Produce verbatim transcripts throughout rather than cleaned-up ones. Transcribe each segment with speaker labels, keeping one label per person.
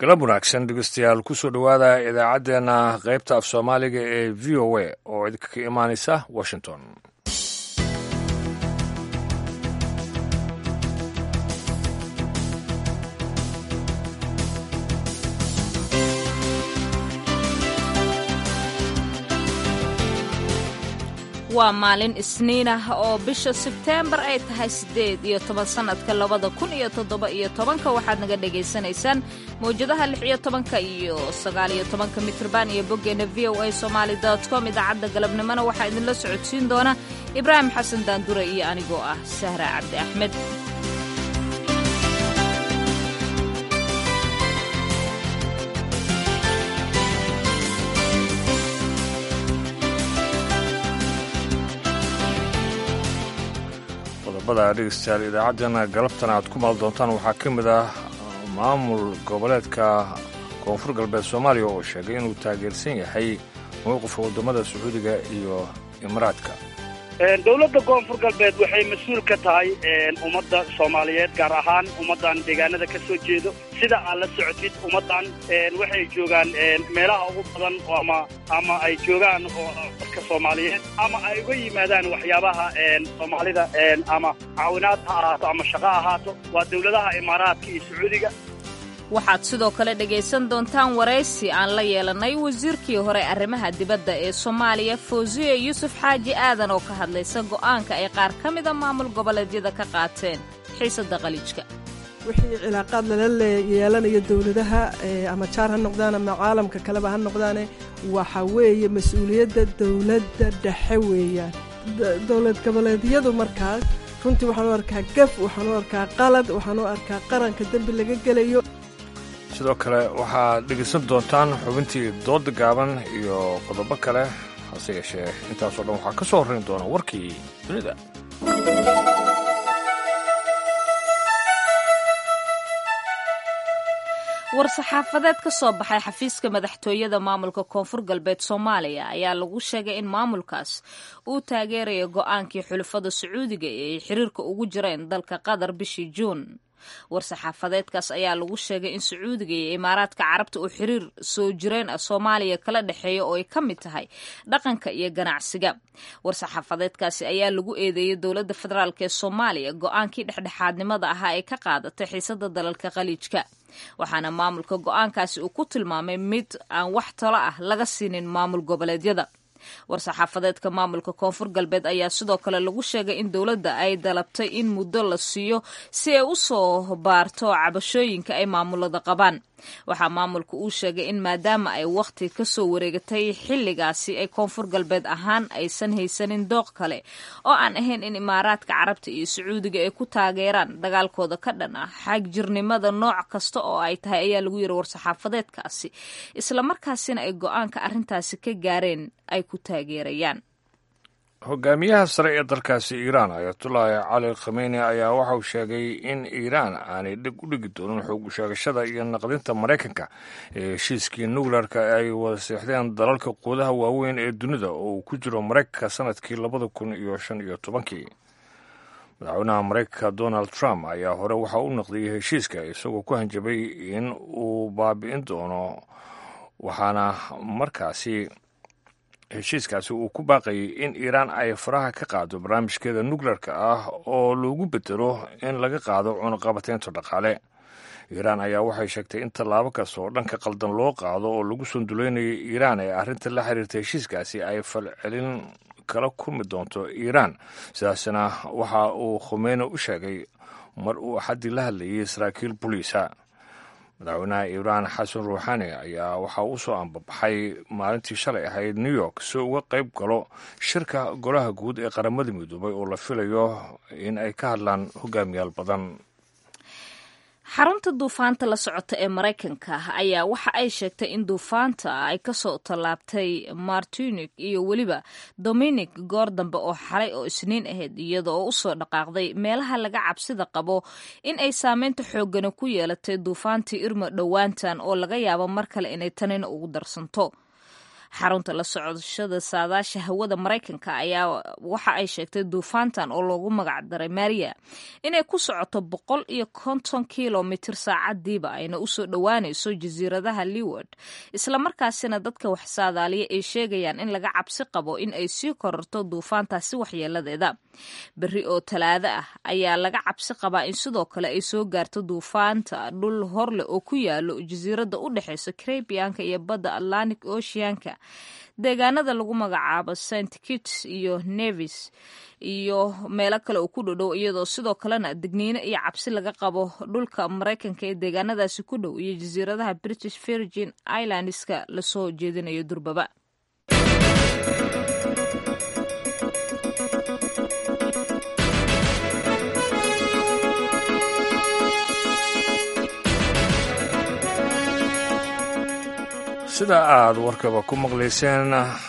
Speaker 1: galab wanaagsan dhegeystayaal kusoo dhowaada idaacaddeenna qaybta af soomaaliga ee v o a oo idinka ka imaanaysa washington.
Speaker 2: waa maalin isniin ah oo bisha sebteembar ay tahay siddeed iyo toban sannadka labada kun iyo toddoba iyo tobanka waxaad naga dhegaysanaysaan mawjadaha lix iyo tobanka iyo sagaal iyo tobanka mitrban iyo boggeenna v o a somaali dot com idaacadda galabnimona waxaa idinla socodsiin doona ibraahim xasan daandure iyo anigoo ah sahra cabdi axmed.
Speaker 1: qodobada dhegeystayaal idaacaddeenna galabtan aad ku maal doontaan waxaa ka mid ah maamul goboleedka koonfur galbeed soomaaliya oo sheegay inuu taageersan yahay mowqifka waddamada sacuudiga iyo imaaraadka.
Speaker 3: dowladda koonfur galbeed waxay mas-uul ka tahay ummadda soomaaliyeed gaar ahaan ummaddan deegaanada ka soo jeedo sida aad la socotid ummaddan waxay joogaan meelaha ugu badan ama ama ay joogaan oo dadka soomaaliyeed ama ay uga yimaadaan waxyaabaha soomaalida ama caawinaad ha ahaato ama shaqo ahaato waa dowladaha imaaraadka iyo sacuudiga.
Speaker 2: waxaad sidoo kale dhegaysan doontaan waraysi aan la yeelannay wasiirkii hore arrimaha dibadda ee soomaaliya fawziye yuusuf xaaji aadan oo ka hadlaysa go'aanka ay qaar ka mida maamul goboleedyada ka qaateen xiisadda qaliijka.
Speaker 4: wixii cilaaqaad lala yeelanayo dowladaha ama jaar ha noqdaan ama caalamka kaleba ha noqdaane waxa weeye mas-uuliyadda dowladda dhexe weeyaan. dowlad goboleedyadu markaas runtii waxaan u arkaa gaf, waxaan u arkaa qalad, waxaan u arkaa qaranka dembi laga gelayo.
Speaker 1: sidoo kale waxaad dhegaysan doontaan xubintii dooda gaaban iyo qodobo kale hase yeeshee intaasoo dhan waxaa ka soo horrayn doona warkii dunida.
Speaker 2: war-saxaafadeed ka soo baxay xafiiska madaxtooyada maamulka koonfur galbeed soomaaliya ayaa lagu sheegay in maamulkaas uu taageerayo go'aankii xulafada sacuudiga ee ay xiriirka ugu jireen dalka qatar bishii juun. war-saxaafadeedkaas ayaa lagu sheegay in sacuudiga iyo imaaraadka carabta uu xiriir soo jireen ah soomaaliya kala dhexeeya oo ay ka mid tahay dhaqanka iyo ganacsiga. war-saxaafadeedkaasi ayaa lagu eedeeyey dowladda federaalk ee soomaaliya go'aankii dhexdhexaadnimada ahaa ee ka qaadatay xiisadda dalalka khaliijka, waxaana maamulka go'aankaasi uu ku tilmaamay mid aan wax talo ah laga siinin maamul goboleedyada. war-saxaafadeedka maamulka koonfur galbeed ayaa sidoo kale lagu sheegay in dowladda ay dalabtay in muddo la siiyo si ay u soo baarto cabashooyinka ay maamulada qabaan. waxaa maamulka uu sheegay in maadaama ay wakhti ka soo wareegatay xilligaasi ay koonfur galbeed ahaan aysan haysanin dooq kale oo aan ahayn in imaaraadka carabta iyo sacuudiga ay ku taageeraan dagaalkooda ka dhan ah xagjirnimada nooc kasta oo ay tahay ayaa lagu yiri war-saxaafadeedkaasi, islamarkaasina ay go'aanka arrintaasi ka gaareen ay ku taageerayaan.
Speaker 1: hogaamiyaha sare ee dalkaasi iiraan ayatullaahi cali khamenei ayaa waxa uu sheegay in iiraan aanay dhig u dhigi doonin xoog sheegashada iyo naqdinta maraykanka ee heshiiskii nukleerka ay wada seexdeen dalalka quudaha waaweyn ee dunida oo uu ku jiro maraykanka sanadkii labada kun iyo shan iyo tobankii. madaxweynaha maraykanka donald trump ayaa hore waxa u naqdiyey heshiiska isagoo ku hanjabay in uu baabi'in doono, waxaana markaasi heshiiskaasi uu ku baaqayay in iiraan ay faraha ka qaado barnaamijkeeda nukleerka ah oo loogu bedelo in laga qaado cunaqabateynta dhaqaale. iiraan ayaa waxay sheegtay in tallaabo kasta oo dhanka qaldan loo qaado oo lagu sunduleynayay iiraan ee arrinta la xiriirta heshiiskaasi ay falcelin kala kulmi doonto iiraan. sidaasna waxa uu khamenei u sheegay mar uu axaddii la hadlayay saraakiil boliisa. madaxweynaha iiraan xasan ruuxani ayaa waxaa u soo ambabaxay maalintii shalay ahayd new york si uga qayb galo shirka golaha guud ee qaramada midoobay oo la filayo in ay ka hadlaan hogaamiyaal badan.
Speaker 2: xarunta duufaanta la socota ee maraykanka ayaa waxa ay sheegtay in duufaanta ay kasoo tallaabtay martinic iyo weliba dominic goor dambe oo xalay oo isniin ahayd iyada oo usoo dhaqaaqday meelaha laga cabsida qabo in ay saameynta xoogana ku yeelatay duufaantii irma dhowaantan oo laga yaabo mar kale inay tanina ugu darsanto. xarunta la socoshada saadaasha hawada maraykanka ayaa waxa ay sheegtay duufaantan oo loogu magac daray maria inay ku socoto boqol iyo konton kilomitir saacadiiba ayna usoo dhowaanayso jasiiradaha Leeward islamarkaasina dadka wax saadaaliya ay sheegayaan in laga cabsi qabo in ay sii kororto duufaantaasi waxyeeladeeda. berri oo talaado ah ayaa laga cabsi qabaa in sidoo kale ay soo gaarto duufaanta dhul horleh oo ku yaalo jasiirada u dhexeysa Caribbeanka iyo badda Atlantic Oceanka, deegaanada lagu magacaabo Saint Kitts iyo Nevis iyo meelo kale oo ku dhow, iyadoo sidoo kalena digniino iyo cabsi laga qabo dhulka Maraykanka ee deegaanadaasi ku dhow iyo jasiiradaha British Virgin Islandska lasoo jeedinayo durbaba.
Speaker 1: sida aad warkaba ku maqlayseen,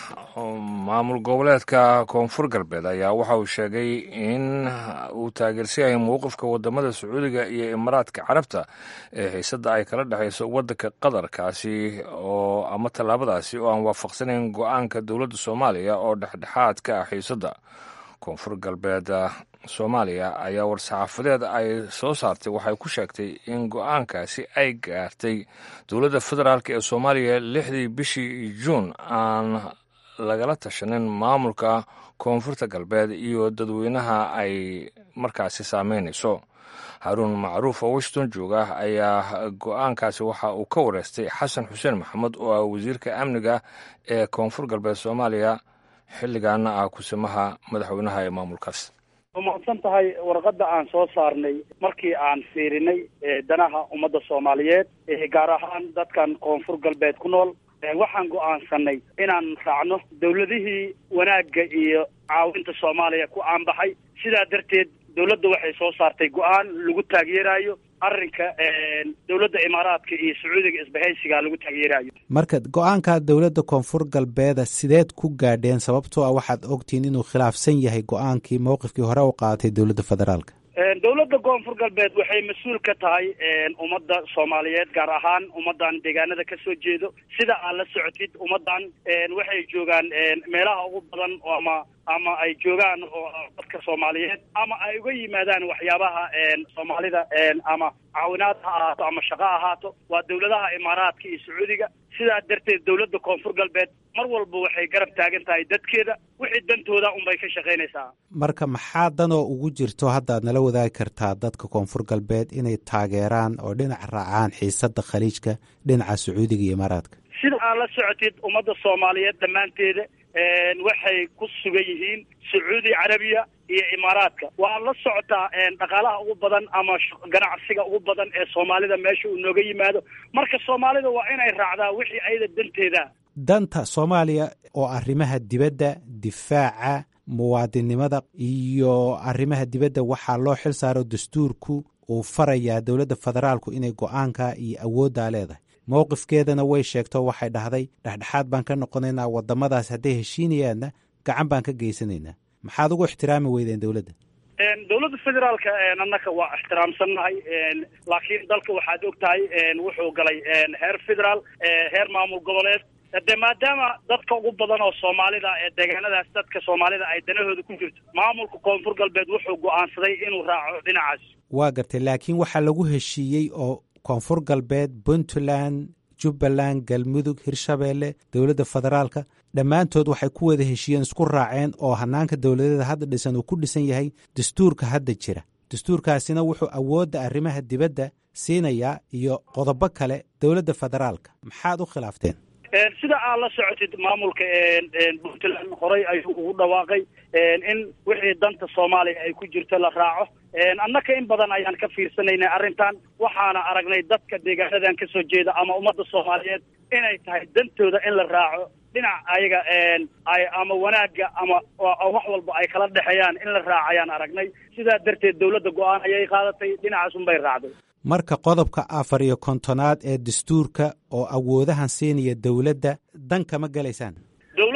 Speaker 1: maamul goboleedka koonfur galbeed ayaa waxa uu sheegay in uu taageersan yahay mowqifka wadamada sacuudiga iyo imaaraadka carabta ee xiisada ay kala dhexayso wadanka qatarkaasi oo ama tallaabadaasi oo aan waafaqsanayn go-aanka dowladda soomaaliya oo dhexdhexaad ka ah xiisada. koonfur galbeed soomaaliya ayaa war-saxaafadeed ay soo saartay waxay ku sheegtay in go-aankaasi ay gaartay dowladda federaalk ee soomaaliya lixdii bishii juun aan lagala tashanin maamulka koonfurta galbeed iyo dadweynaha ay markaasi saameynayso. haruun macruuf oo washington jooga ayaa go-aankaasi waxa uu ka wareystay xasan xuseen maxamed oo ah wasiirka amniga ee koonfur galbeed soomaaliya, xilligaana ah kusimaha madaxweynaha ee maamulkaas.
Speaker 3: umahadsan tahay. warqadda aan soo saarnay markii aan fiirinay danaha ummadda soomaaliyeed gaar ahaan dadkan koonfur galbeed ku nool, waxaan go'aansanay inaan raacno dowladihii wanaagga iyo caawinta soomaaliya ku aanbaxay. sidaa darteed dowladda waxay soo saartay go-aan lagu taageerayo arrinka dowladda imaaraadka iyo sacuudiga isbahaysiga lagu taageerayo.
Speaker 5: marka go-aanka dowladda koonfur galbeeda sideed ku gaadheen? sababtoo ah waxaad ogtihiin inuu khilaafsan yahay go-aankii mowqifkii hore u qaadatay dowladda federaalka.
Speaker 3: dowladda koonfur galbeed waxay mas-uul ka tahay ummadda soomaaliyeed gaar ahaan ummaddan deegaanada ka soo jeedo. sida aad la socotid ummaddan waxay joogaan meelaha ugu badan ama ama ay joogaan oo dadka soomaaliyeed ama ay uga yimaadaan waxyaabaha soomaalida ama caawinaad ha ahaato ama shaqo ahaato waa dowladaha imaaraadka iyo sacuudiga. sidaa darteed dowladda koonfur galbeed mar walba waxay garab taagan tahay dadkeeda, wixii dantooda unbay ka shaqaynaysaa.
Speaker 5: marka maxaa danoo ugu jirto haddaad nala wadaagi kartaa dadka koonfur galbeed inay taageeraan oo dhinac raacaan xiisadda khaliijka dhinaca sacuudiga iyo imaaraadka?
Speaker 3: sida aad la socotid ummadda soomaaliyeed dhammaanteeda waxay ku sugan yihiin sacuudi carabiya iyo imaaraadka. waa la socotaa dhaqaalaha ugu badan ama ganacsiga ugu badan ee soomaalida meesha uu nooga yimaado. marka soomaalida waa inay raacdaa wixii ayada danteeda.
Speaker 5: danta soomaaliya oo arrimaha dibadda, difaaca, muwaadinnimada iyo arrimaha dibadda waxaa loo xil saaro dastuurku uu farayaa dowladda federaalku inay go-aanka iyo awooddaa leedahay. mowqifkeedana way sheegto waxay dhahday dhexdhexaad baan ka noqonaynaa, wadamadaas hadday heshiinayaanna gacan baan ka geysanaynaa. maxaad ugu ixtiraami weydeen dowladda?
Speaker 3: dowladda federaalka annaka waa ixtiraamsannahay, laakiin dalka waxaad og tahay wuxuu galay heer federaal, heer maamul goboleed. de maadaama dadka ugu badan oo soomaalida ee deegaanadaas dadka soomaalida ay danahooda ku jirto, maamulka koonfur galbeed wuxuu go'aansaday inuu raaco dhinacaas.
Speaker 5: waa gartay, laakiin waxaa lagu heshiiyey oo koonfur galbeed, puntland, jubbaland, galmudug, hirshabeelle, dowladda federaalka dhammaantood waxay ku wada heshiiyeen, isku raaceen oo hanaanka dowladeeda hadda dhisan uu ku dhisan yahay dastuurka hadda jira. dastuurkaasina wuxuu awoodda arrimaha dibadda siinayaa iyo qodobo kale dowladda federaalka. maxaad u khilaafteen?
Speaker 3: sida aad la socotid maamulka puntland horey ayuu ugu dhawaaqay in wixii danta soomaaliya ay ku jirto la raaco. annaka in badan ayaan ka fiirsanaynay arrintan, waxaana aragnay dadka deegaanadan ka soo jeeda ama ummadda soomaaliyeed inay tahay dantooda in la raaco dhinac ayaga ay ama wanaagga ama wax walba ay kala dhexeeyaan in la raacayaan aragnay. sidaa darteed dowladda go-aan ayay qaadatay, dhinacaas unbay raacday.
Speaker 5: marka qodobka afar iyo kontonaad ee dastuurka oo awoodahan siinaya dowladda dan kama gelaysaan?
Speaker 3: dowladda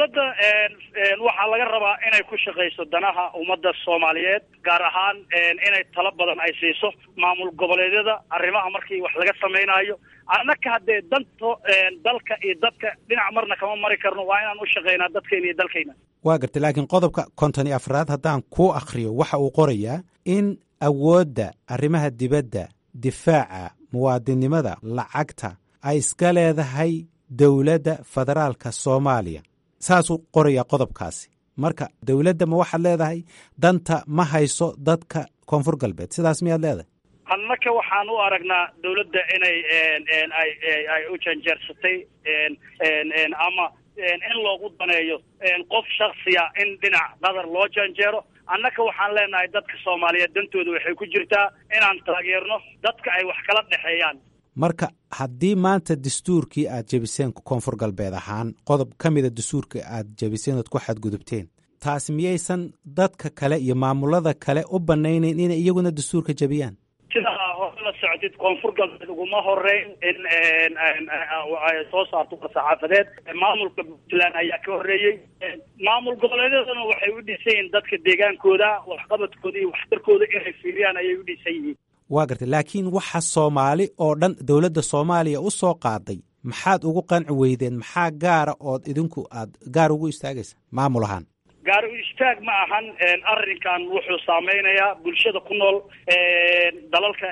Speaker 3: dawladda waxaa laga rabaa inay ku shaqayso danaha ummadda soomaaliyeed, gaar ahaan inay talo badan ay siiso maamul goboleedyada arrimaha markii wax laga samaynayo. annaka haddee danto dalka iyo dadka dhinac marna kama mari karno, waa inaan u shaqaynaa dadkeena iyo dalkayna.
Speaker 5: waa gartay, laakiin qodobka konton iyo afraad haddaan kuu akhriyo waxa uu qorayaa in awoodda arrimaha dibadda, difaaca, muwaadinnimada, lacagta ay iska leedahay dowladda federaalka soomaaliya. saasuu qorayaa qodobkaasi. marka dowladda ma waxaad leedahay danta ma hayso dadka koonfur galbeed, sidaas miyaad leedahay?
Speaker 3: annaka waxaan u aragnaa dawladda inay ay ay u janjeersatay ama in loogu daneeyo qof shaksiya in dhinac qadar loo janjeero. annaka waxaan leenahay dadka soomaaliyeed dantooda waxay ku jirtaa inaan taageerno dadka ay wax kala dhexeeyaan.
Speaker 5: marka haddii maanta dastuurkii aad jebiseen koonfur galbeed ahaan qodob ka mida dastuurka aad jebiseen ood ku xadgudubteen, taasi miyaysan dadka kale iyo maamulada kale u banaynayn inay iyaguna dastuurka jebiyaan?
Speaker 3: sidaa hore la socotid koonfur galbeed uguma horeyn in ay soo saarto saxaafadeed. maamulka puntland ayaa ka horeeyey. maamul goboleedyaduna waxay u dhisan yihiin dadka deegaankooda, waxqabadkooda iyo waxtarkooda inay fiiriyaan ayay u dhisan yihiin.
Speaker 5: waa gartay, laakiin waxa soomaali oo dhan dowladda soomaaliya u soo qaaday maxaad ugu qanci weydeen? maxaa gaara ood idinku aad gaar ugu istaagaysa maamul ahaan?
Speaker 3: gaar u istaag ma ahan. arrinkan wuxuu saameynayaa bulshada ku nool dalalka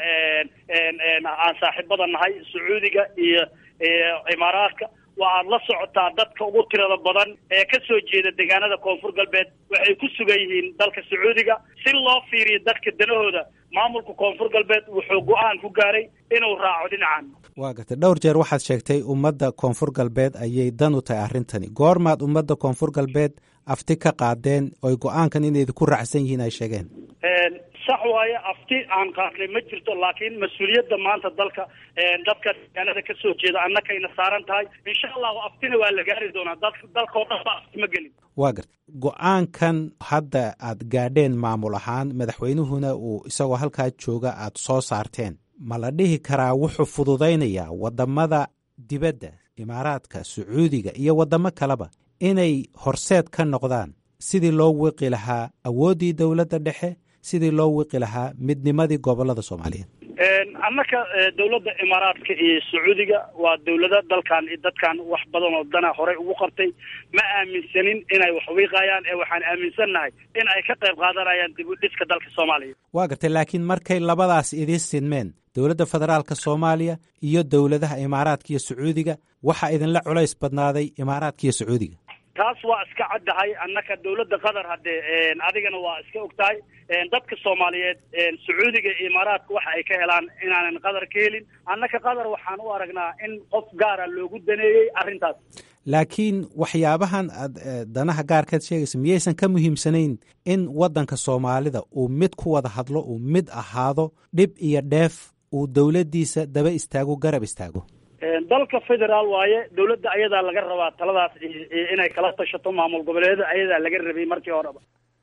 Speaker 3: aan saaxiibada nahay, sacuudiga iyo imaaraadka. waxaad la socotaa dadka ugu tirada badan ee ka soo jeeda deegaanada koonfur galbeed waxay ku sugan yihiin dalka sacuudiga. si loo fiiriyo dadka danahooda, maamulka koonfur galbeed wuxuu go-aan ku gaaray inuu raaco dhinacan.
Speaker 5: waa gartay, dhowr jeer waxaad sheegtay ummadda koonfur galbeed ayay dan u tahay arrintani. goormaad ummadda koonfur galbeed afti ka qaadeen oy go-aankan inay ku raacsan yihiin ay sheegeen?
Speaker 3: sax waaye, afti aan qaadnay ma jirto, laakiin mas-uuliyadda maanta dalka dadka deegaanada ka soo jeeda annakayna saaran tahay. insha allahu aftina waa la gaari doonaa. dalka oo dhan ba afti ma gelin. waa
Speaker 5: gartay, go-aankan hadda aad gaadheen maamul ahaan, madaxweynuhuna uu isagoo halkaa jooga aad soo saarteen, ma la dhihi karaa wuxuu fududaynayaa wadamada dibadda, imaaraadka, sacuudiga iyo wadamo kaleba inay horseed ka noqdaan sidii loo wiqi lahaa awooddii dowladda dhexe, sidii loo wiqi lahaa midnimadii gobolada soomaaliyeed?
Speaker 3: annaka dawladda imaaraadka iyo sacuudiga waa dawlada dalkan iyo dadkan wax badan oo dana horey ugu qabtay. ma aaminsanin inay wax wiiqayaan, ee waxaan aaminsannahay in ay ka qayb qaadanayaan dib u dhiska dalka soomaaliya.
Speaker 5: waa gartay, laakiin markay labadaas idiin sinmeen, dowladda federaalka soomaaliya iyo dowladaha imaaraadka iyo sacuudiga, waxaa idinla culays badnaaday imaaraadka iyo sacuudiga.
Speaker 3: taas waa iska caddahay. annaka dawladda qatar haddee adigana waa iska ogtahay. dadka soomaaliyeed sacuudiga iyo imaaraadka waxa ay ka helaan inaanan qatar ka helin. annaka qatar waxaan u aragnaa in qof gaara loogu daneeyey arrintaas.
Speaker 5: laakiin waxyaabahan aad danaha gaarkaad sheegaysa miyaysan ka muhiimsanayn in waddanka soomaalida uu mid ku wada hadlo, uu mid ahaado, dhib iyo dheef uu dowladdiisa daba istaago, garab istaago?
Speaker 3: dalka federaal waaye, dawladda ayadaa laga rabaa taladaas inay kala tashato maamul goboleedyada, ayadaa laga rabay markii horeba.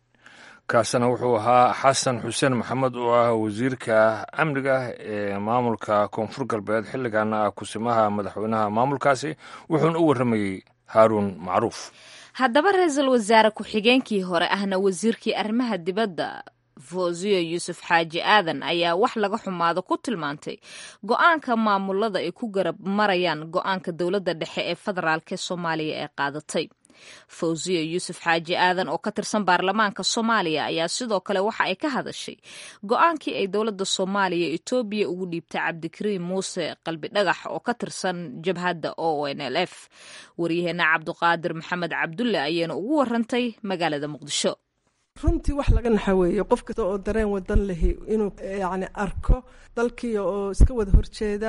Speaker 1: kaasina wuxuu ahaa xasan xuseen maxamed oo ah wasiirka amniga ee maamulka koonfur galbeed, xilligaana ah kusimaha madaxweynaha maamulkaasi, wuxuuna u warramayey haaruun macruuf.
Speaker 2: haddaba ra-iisul wasaare ku-xigeenkii hore ahna wasiirkii arrimaha dibadda fawziyo yuusuf xaaji aadan ayaa wax laga xumaado ku tilmaantay go-aanka maamulada ay ku garab marayaan go-aanka dowladda dhexe ee federaalka soomaaliya ee qaadatay. fawziyo yuusuf xaaji aadan oo ka tirsan baarlamaanka soomaaliya ayaa sidoo kale waxa ay ka hadashay go-aankii ay dowladda soomaaliya etoobiya ugu dhiibtay cabdikariim muuse qalbi dhagax oo ka tirsan jabhadda o n l f. waryaheena cabduqaadir maxamed cabdulle ayaana ugu warantay magaalada muqdisho.
Speaker 4: runtii wax laga naxaweeyo qof kasta oo dareen wadan lehi inuu yani arko dalkii oo iska wada horjeeda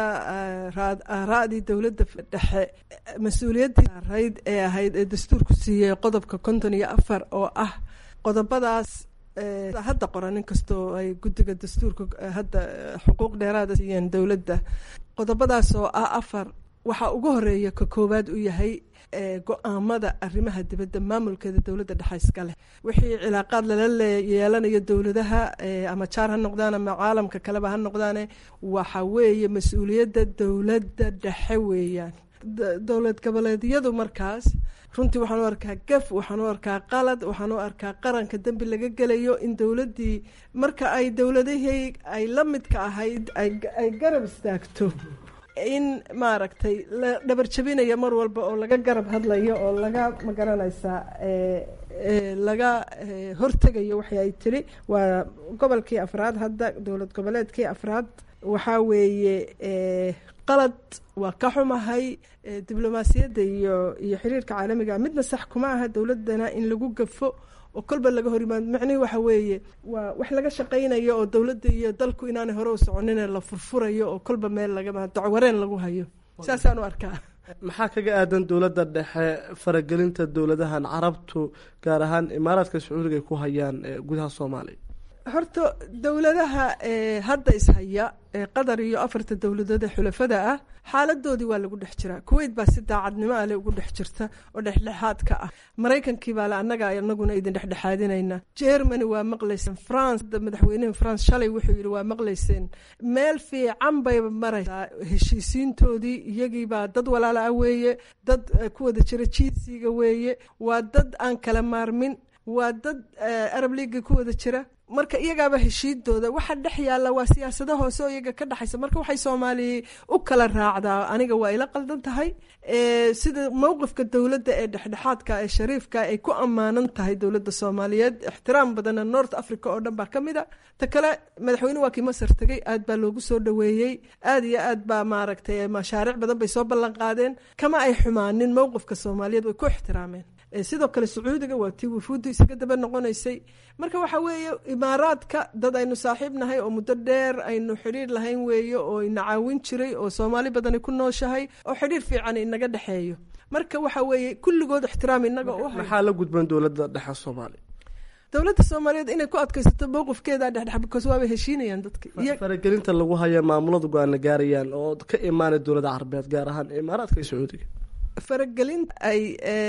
Speaker 4: aaraadii dowladda dhexe mas-uuliyaddii arayd ee ahayd ee dastuurku siiyey qodobka konton iyo afar oo ah qodobadaas hadda qoran inkastoo ay guddiga dastuurka hadda xuquuq dheeraada siiyeen dowladda. qodobadaas oo ah afar waxaa ugu horeeya ka koowaad u yahay go-aamada arrimaha dibadda maamulkeeda dowladda dhexe iska leh. wixii cilaaqaad lala yeelanayo dowladaha ama jaar ha noqdaan ama caalamka kaleba ha noqdaane waxa weeye mas-uuliyadda dowladda dhexe weeyaan. dowlad goboleedyadu markaas runtii waxaan u arkaa gaf, waxaan u arkaa qalad, waxaan u arkaa qaranka dembi laga gelayo in dowladdii marka ay dowladihii ay la midka ahayd ay garab istaagto in maaragtay la dhabar jabinayo mar walba oo laga garab hadlayo oo laga magaranaysaa laga hortegayo waxay ay tiri waa gobolkii afraad hadda dowlad goboleedkii afraad waxaa weeye qalad waa ka xumahay diblomaasiyadda iyo iyo xiriirka caalamiga midna sax kuma aha dowladana in lagu gafo oo kolba laga hor yimaado macnihi waxa weeye waa wax laga shaqaynayo oo dowladda iyo dalku inaanay hore u soconin la furfurayo oo kolba meel laga dacwareen lagu hayo saasaan u arkaa.
Speaker 6: maxaa kaga aadan dowladda dhexe faragelinta dowladahan carabtu gaar ahaan imaaraadka sacuudiga ay ku hayaan gudaha soomaaliya?
Speaker 4: horta dowladaha hadda ishaya qatar iyo afarta dowladood ee xulafada ah xaaladoodii waa lagu dhex jiraa. kuwait baa si daacadnimo ale ugu dhex jirta oo dhexdhexaadka ah. maraykankii baa le annaga anaguna idin dhexdhexaadinayna. germany waa maqlayseen. france madaxweynaha france shalay wuxuu yidhi waa maqlayseen. meel fiican bay maraysaa heshiisiintoodii. iyagiibaa dad walaala ah weeye, dad ku wada jira jiisiga weeye, waa dad aan kala maarmin, waa dad arab leaga ku wada jira. marka iyagaaba heshiidooda waxa dhex yaalla waa siyaasado hoose oo iyaga ka dhexaysa. marka waxay soomaaliya u kala raacdaa aniga waa ila qaldan tahay. sida mowqifka dowladda ee dhexdhexaadka ee shariifka ay ku ammaanan tahay dowladda soomaaliyeed ixtiraam badana north africa oo dhan baa ka mid a. ta kale madaxweyne waa kii masar tegey, aad baa loogu soo dhaweeyey, aad iyo aad baa maaragtay mashaariic badan bay soo ballan qaadeen. kama ay xumaanin mowqifka soomaaliyeed, way ku ixtiraameen. sidoo kale sacuudiga waa tii wufuuddu isaga daba noqonaysay. marka waxa weeye imaaraadka dad aynu saaxiib nahay oo muddo dheer aynu xidhiir lahayn weeye oo ina caawin jiray oo soomaali badani ku nooshahay oo xidhiir fiican inaga dhexeeyo. marka waxa weeye kulligood ixtiraam inaga u hay.
Speaker 6: maxaa la gudban dowladda dhexe soomaaliya?
Speaker 4: dowladda soomaaliyeed inay ku adkaysato mowqifkeeda dhexdhex because waabay heshiinayaan dadka.
Speaker 6: faragelinta lagu haya maamuladu go-aana gaarayaan oo ka imaanay dowladda carabeed gaar ahaan imaaraadka iyo sacuudiga. faragelinta ay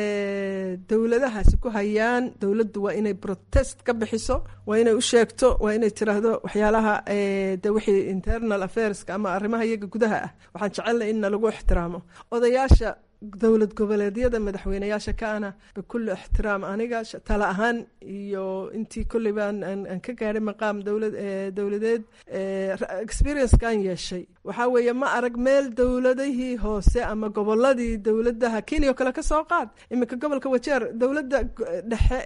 Speaker 6: dowladahaasi ku hayaan dowladdu waa inay protest ka bixiso, waa inay u sheegto, waa inay tiraahdo waxyaalaha de wixii internal affairska ama arrimaha iyaga gudaha ah waxaan jecelnay in lagu ixtiraamo. odayaasha dowlad goboleedyada madaxweynayaasha kaana bikulli ixtiraam aniga tala ahaan iyo intii kolleyba aan ka gaadhay maqaam dowlad dowladeed experiencekan yeeshay waxaa weeye ma arag meel dowladihii hoose ama goboladii dowladaha kenya oo kale ka soo qaad. iminka gobolka wajeer dowladda dhexe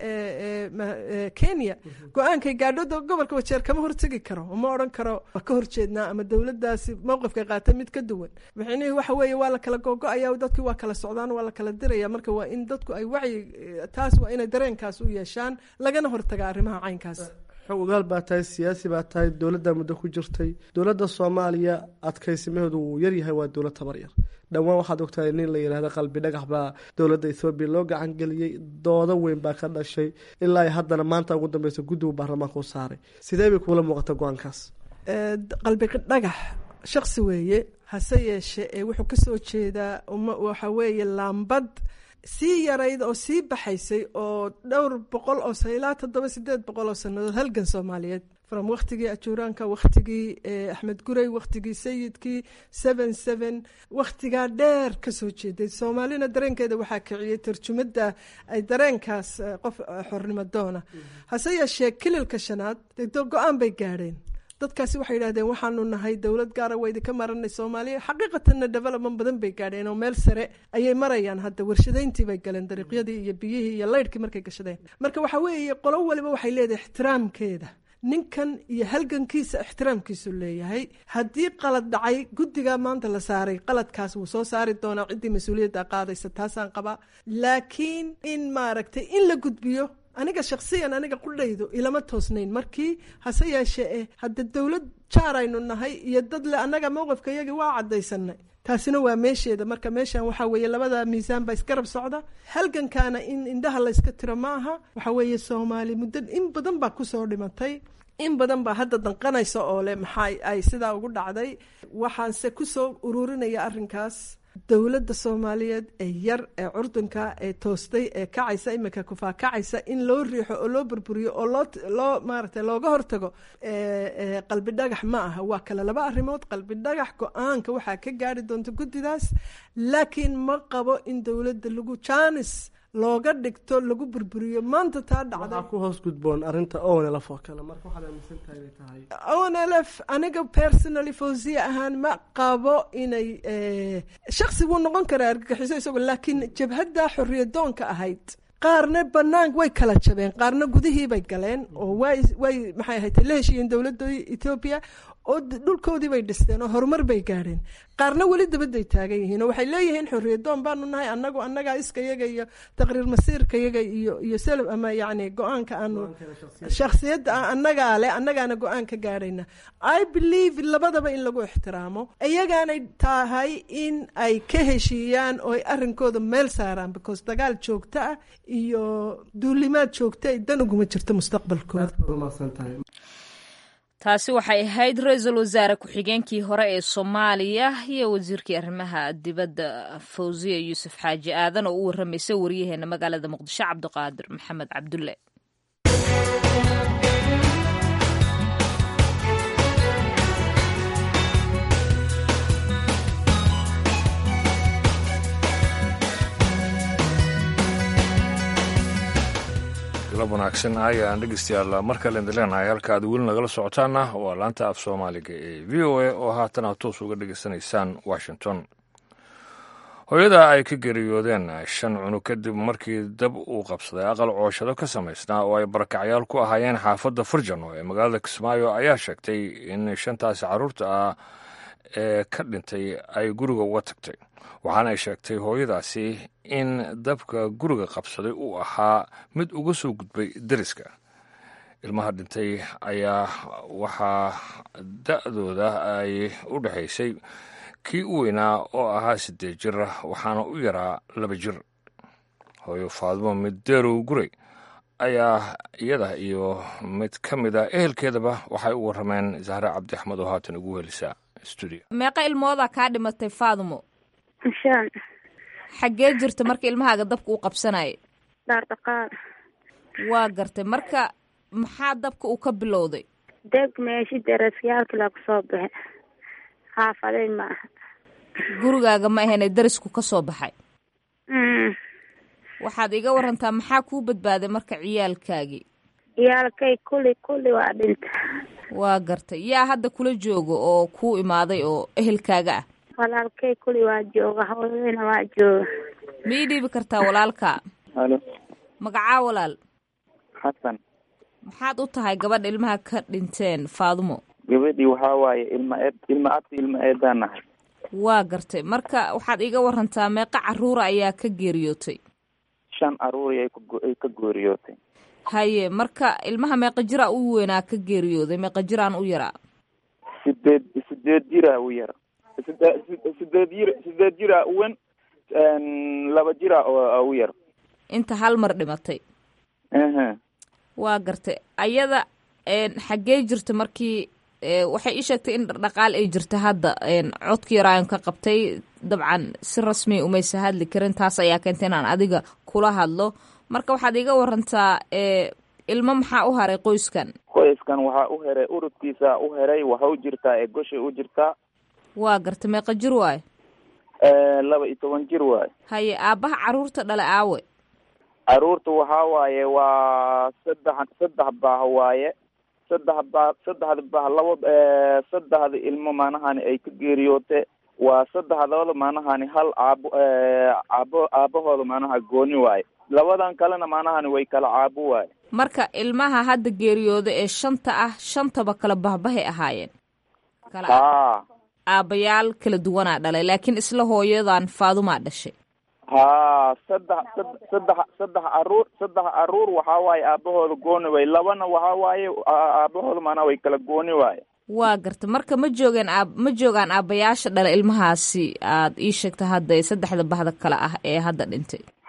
Speaker 6: ee kenya go-aankay gaadho gobolka wajeer kama hortegi karo, ma odhan karo waa ka horjeednaa ama dowladaasi mowqifka qaata mid ka duwan. micnihii waxa weeye waa la kala gogo-aya, dadkii waa kala socdaan, waa la kala diraya. marka waa in dadku ay wacyi taas waa inay dareenkaas u yeeshaan lagana hortaga arrimaha caynkaas. ogaal baa tahay, siyaasi baa tahay, dowladda muddo ku jirtay. dowladda soomaaliya adkaysimaheedu wuu yaryahay, waa dowlad tabar yar. dhowaan waxaad ogtahay nin la yidhaahda qalbi dhagax baa dowladda ethoobiya loo gacan geliyey, doodo weyn baa ka dhashay ilaa haddana maanta ugu dambeysa guddigu baarlamaanka u saaray. sidee bay kuula muuqata go-aankaas?
Speaker 4: qalbi dhagax shaksi weeye, hase yeeshe ee wuxuu ka soo jeedaa waxa weeye laambad sii yarayd oo sii baxaysay oo dhowr boqol oo ilaa toddoba sideed boqol oo sannadood halgan soomaaliyeed from waktigii ajuuraanka, waktigii axmed gurey, waktigii sayidkii seven seven, waktigaa dheer ka soo jeeday. soomaalina dareenkeeda waxaa kiciyey tarjumadda ay dareenkaas qof xornimo doona. hase yeeshee kililka shanaad go-aan bay gaadheen. dadkaasi waxay yidhahdeen waxaanu nahay dowlad gaara waa idinka maranay soomaaliya. xaqiiqatanna development badan bay gaadheen oo meel sare ayay marayaan hadda. warshadayntii bay galeen, dariiqyadii iyo biyihii iyo laydhkii markay gashadeen. marka waxa weeye qolo waliba waxay leedahay ixtiraamkeeda. ninkan iyo halgankiisa ixtiraamkiisu leeyahay. haddii qalad dhacay guddiga maanta la saaray qaladkaas wuu soo saari doonaa ciddii mas-uuliyadda qaadaysa, taasaan qabaa. laakiin in maaragtay in la gudbiyo aniga shaksiyan aniga qudhaydo ilama toosnayn markii. hase yeeshee eh hadda dowlad jaar aynu nahay iyo dad le annaga mowqifka iyagii waa caddaysanay, taasina waa meesheeda. marka meeshan waxaa weeye labada miisaan baa isgarab socda. halgankaana in indhaha layska tiro ma aha. waxaa weeye soomaali muddo in badan baa kusoo dhimatay, in badan baa hadda danqanaysa oo leh maxaa ay sidaa ugu dhacday. waxaanse kusoo ururinaya arrinkaas dowladda soomaaliyeed ee yar ee curdunka ee toostay ee kacaysa imika kufaa kacaysa in loo riixo oo loo burburiyo oo loo loo maaragtay looga hortago qalbi dhagax ma aha. waa kale laba arrimood. qalbi dhagax go-aanka waxaa ka gaari doonta guddidaas, laakiin ma qabo in dowladda lagu jaanis looga dhigto lagu burburiyo maanta taa dhacday.
Speaker 6: waxaa ku hoos gudboon arrinta onlf oo kale marka waxaad aaminsantahay inay tahay
Speaker 4: onlf aniga personally fawziya ahaan ma qabo inay shaksi wuu noqon karaa argagixiso isagoo, laakiin jabhadda xorriyadoonka ahayd qaarna banaank way kala jabeen, qaarna gudihii bay galeen oo way way maxay ahayd la heshiiyeen dowladda Ethiopia oo dhulkoodii bay dhisteen oo horumar bay gaareen. qaarna weli dabadday taagan yihiin oo waxay leeyihiin xorriyadoon baanu nahay annagu annagaa iskayaga iyo taqriir masiirkayaga iyo iyo salab ama yacni go-aanka aanu shakhsiyadda annagaa leh annagaana go-aan ka gaarayna. I believe labadaba in lagu ixtiraamo, iyagaanay tahay in ay ka heshiiyaan oo ay arrinkooda meel saaraan, because dagaal joogto ah iyo duulimaad joogto ay dan uguma jirto mustaqbalkooda.
Speaker 2: taasi waxay ahayd ra-iisul wasaare ku-xigeenkii hore ee soomaaliya iyo wasiirkii arrimaha dibadda fawziya yuusuf xaaji aadan oo u warramaysay waryaheena magaalada muqdisho cabdiqaadir maxamed cabdulle.
Speaker 1: wanaagsan ayaan dhegeystayaal mar kale idin leenahay. halka aad weli nagala socotaana waa laanta af soomaaliga ee v o a oo haatan aad toos uga dhegeysanaysaan Washington. hooyada ay ka geeriyoodeen shan cunug kadib markii dab uu qabsaday aqal cooshado ka samaysnaa oo ay barakacyaal ku ahaayeen xaafadda Furjano ee magaalada Kismaayo ayaa sheegtay in shantaasi carruurta ah ee ka dhintay ay guriga uga tagtay. waxaana ay sheegtay hooyadaasi in dabka guriga qabsaday uu ahaa mid uga soo gudbay deriska. ilmaha dhintay ayaa waxaa da'dooda ay u dhexaysay kii u weynaa oo ahaa siddeed jir waxaana u yaraa laba jir. hooyo Faadmo Mideerow Gurey ayaa iyada iyo mid ka mid a ehelkeedaba waxay u warrameen Zahra Cabdi Axmed oo haatan ugu helisaa studio.
Speaker 2: meeqa ilmooda kaa dhimatay Faadmo?
Speaker 7: shan.
Speaker 2: xaggee jirta marka ilmahaaga dabka uu qabsanayay?
Speaker 7: Daardaqaar.
Speaker 2: waa gartay. marka maxaa dabka uu ka bilowday?
Speaker 7: deg meeshi darasyaalkii lagu soo baxay xaafaday ma aha.
Speaker 2: gurigaaga ma ahayna darisku ka soo baxay?
Speaker 7: mm.
Speaker 2: waxaad iga warantaa maxaa kuu badbaaday marka ciyaalkaagii?
Speaker 7: ciyaalkay kulli kulli waa dhinta.
Speaker 2: waa gartay. yaa hadda kula jooga oo kuu imaaday oo ehelkaaga ah?
Speaker 7: walaalkay kulli waa jooga, hooyadayna waa jooga.
Speaker 2: ma ii dhiibi kartaa walaalka?
Speaker 8: halo.
Speaker 2: magacaa walaal?
Speaker 8: xasan.
Speaker 2: maxaad u tahay gabadha ilmaha ka dhinteen Faadmo?
Speaker 8: gabadhii waxaa waaye ilma eed ilma abti ilma eedaan nahay.
Speaker 2: waa gartay. marka waxaad iga warantaa meeqa carruura ayaa ka geeriyootay?
Speaker 8: shan carruur ay ka geeriyootay.
Speaker 2: haye marka ilmaha meeqa jiraa u weynaa ka geeriyooday, meeqa jiraan u yaraa?
Speaker 8: sideed sideed jiraa u yara. sideed jir sideed jira uwen laba jira oo u yar.
Speaker 2: inta hal mar dhimatay.
Speaker 8: aha.
Speaker 2: waa gartay. ayada xaggee jirta markii waxay ii sheegtay in dhaqaal ay jirta hadda codka yaraan ka qabtay, dabcan si rasmi umaysa hadli karin, taas ayaa keentay inaan adiga kula hadlo. marka waxaad iga warantaa ilmo maxaa u haray qoyskan?
Speaker 8: qoyskan waxaa u heray urudkiisa u heray waxa u jirtaa ee goshay u jirtaa.
Speaker 2: waa gartay. meeqa jir waay?
Speaker 8: laba iyo toban jir waay.
Speaker 2: haye aabbaha carruurta dhala aawe?
Speaker 8: carruurta waxaa waaye waa saddex saddex baah waaye saddex baah saddexda baah laba saddexda ilmo maanahani ay ka geeriyoote waa saddexdooda maanahani hal caabo caabo aabahooda maanaha gooni waaye, labadan kalena maanahani way kala caabo waaye.
Speaker 2: marka ilmaha hadda geeriyooda ee shanta ah shantaba kala bahbahay ahaayeen?
Speaker 8: haa.
Speaker 2: aabbayaal kala duwanaa dhalay laakiin isla hooyadan Faadumaa dhashay?
Speaker 8: haa. saddex saddex saddex carruur saddex carruur waxaa waaye aabahooda gooni waaye, labana waxaa waaye aabahooda maanaa way kala gooni waaye.
Speaker 2: waa garta. marka ma joogeen aab ma joogaan aabbayaasha dhala ilmahaasi aad ii sheegta hadda ee saddexda bahda kale ah ee hadda dhintay?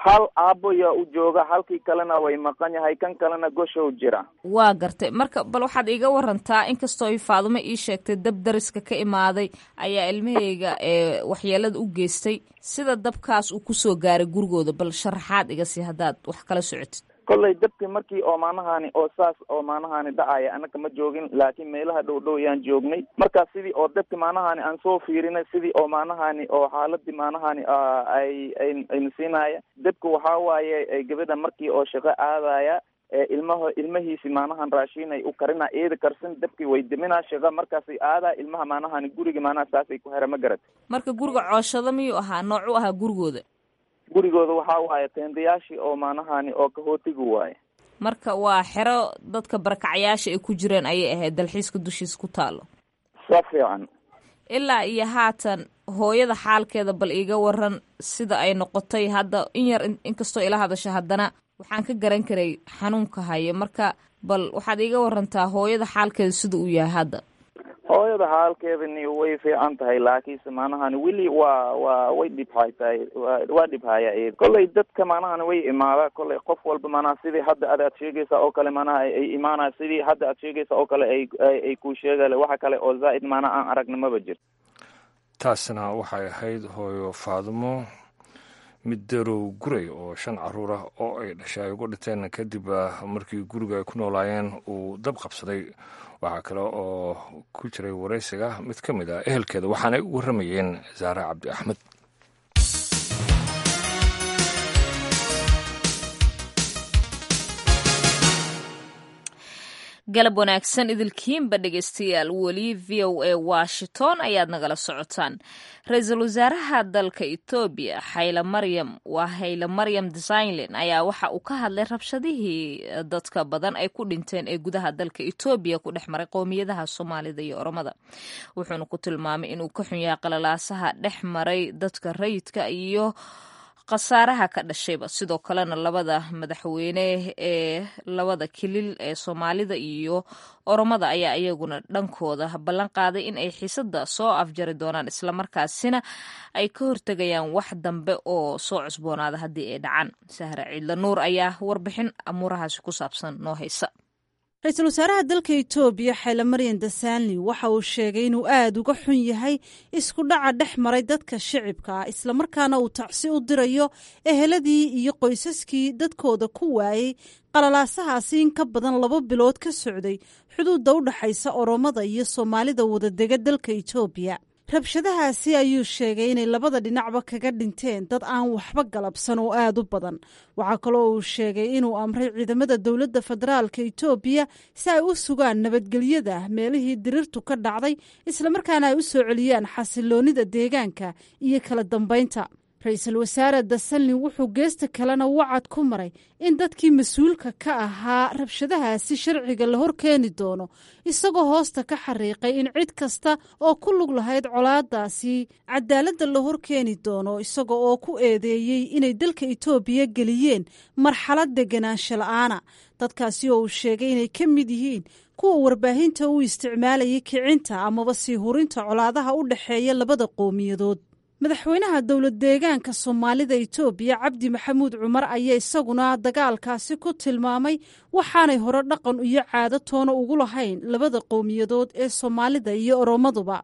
Speaker 8: hal aabo yaa u jooga, halkii kalena way maqan yahay, kan kalena goshow jira.
Speaker 2: waa gartay. marka bal waxaad iiga warantaa, inkastoo ay Faadumo ii sheegtay dab dariska ka imaaday ayaa ilmahayga ee waxyeelada u geystay, sida dabkaas uu kusoo gaaray gurigooda, bal sharaxaad iga sii haddaad wax kala socotid.
Speaker 8: kolley dabkii markii oo maanahani oo saas oo maanahani dhacaya anaka ma joogin, laakiin meelaha dhow dhow yaan joognay. markaa sidii oo dabki maanahani aan soo fiirinay, sidii oo maanahani oo xaaladii maanahani ay ay ayna siinaya. dabka waxaa waaye gabadha markii oo shaqo aadaya ilmaha ilmahiisi maanahan raashin ay u karina eeda karsan, dabkii way deminaa shaqo markaasay aadaa ilmaha maanahani guriga maanaha saasay ku hera ma garat. marka
Speaker 2: guriga cooshada miyuu ahaa, nooc u ahaa gurigooda?
Speaker 8: gurigooda waxaa waaye teendayaashii oo maanahani oo kahootiga waaye.
Speaker 2: marka waa xero dadka barakacayaasha ay ku jireen ayay ahayd, dalxiiska dushiisa ku taalo.
Speaker 8: sa fiican.
Speaker 2: ilaa iyo haatan hooyada xaalkeeda bal iiga waran sida ay noqotay hadda. in yar inkastoo ila hadasha haddana waxaan ka garan karay xanuunka haya. marka bal waxaad iiga warantaa hooyada xaalkeeda sida uu yahay hadda.
Speaker 8: hooyada xaalkeedani way fiican tahay, laakiinse maanahani weli waa waa way dhibhaytahay waa dhibhaya. kolley dadka maanahani way imaada, kolley qof walba maanaha sidii hadda ad aad sheegaysa oo kale maanaha ay imaanaya, sidii hadda aad sheegaysa oo kale ay ay ku sheegale. waxa kale oo zaa'id maanaha aan aragna maba jir.
Speaker 1: taasna waxay ahayd hooyo Faadumo Miderow Guray oo shan caruur ah oo ay dhashay ugu dhinteen kadib markii guriga ay ku noolaayeen uu dab qabsaday. waxaa kale oo ku jiray waraysiga mid ka mid ah ehelkeeda, waxaanay u warramayeen Zaare Cabdi Axmed.
Speaker 2: galab wanaagsan idilkiinba dhegeystayaal, weli v o a Washington ayaad nagala socotaan. ra-iisul wasaaraha dalka Etoobiya Hayle Maryam waa Hayle Maryam Desalegn ayaa waxa uu ka hadlay rabshadihii dadka badan ay ku dhinteen ee gudaha dalka Etoobiya ku dhex maray qowmiyadaha Soomaalida iyo Oromada. wuxuuna ku tilmaamay inuu ka xun yahay qalalaasaha dhex maray dadka rayidka iyo khasaaraha ka dhashayba. sidoo kalena labada madaxweyne ee labada kilil ee Soomaalida iyo Oromada ayaa iyaguna dhankooda ballan qaaday in ay xiisada soo afjari doonaan, islamarkaasina ay ka hortegayaan wax dambe oo soo cusboonaada haddii ay dhacaan. Sahra Ciidla Nuur ayaa warbixin amuurahaasi ku saabsan noo haysa.
Speaker 9: ra-iisul wasaaraha dalka Itoobiya Hayle Maryam Desalegn waxa uu sheegay inuu aad uga xun yahay isku dhaca dhex maray dadka shicibka ah, islamarkaana uu tacsi u dirayo eheladii iyo qoysaskii dadkooda ku waayey qalalaasahaasi in ka badan laba bilood ka socday xuduudda u dhaxaysa Oromada iyo Soomaalida wadadega dalka Itoobiya. rabshadahaasi ayuu sheegay inay labada dhinacba kaga dhinteen dad aan waxba galabsan oo aad u badan. waxaa kaloo uu sheegay inuu amray ciidamada dowladda federaalka Itoobiya si ay u sugaan nabadgelyada meelihii dirirtu ka dhacday, islamarkaana ay u soo celiyaan xasiloonida deegaanka iyo kala dambaynta. ra-iisul wasaare Desalegn wuxuu geesta kalena wacad ku maray in dadkii mas-uulka ka ahaa rabshadahaasi sharciga la hor keeni doono, isagoo hoosta ka xariiqay in cid kasta oo ku lug lahayd colaadaasi cadaaladda la hor keeni doono, isaga oo ku eedeeyey inay dalka Itoobiya geliyeen marxalad deganaansho la-aana. dadkaasi oo uu sheegay inay ka mid yihiin kuwa warbaahinta u isticmaalayay kicinta amaba sii hurinta colaadaha u dhexeeya labada qowmiyadood. madaxweynaha dowlad deegaanka Soomaalida Itoobiya Cabdi Maxamuud Cumar ayaa isaguna dagaalkaasi ku tilmaamay waxaanay hore dhaqan iyo caado toona ugu lahayn labada qowmiyadood ee Soomaalida iyo Oromaduba.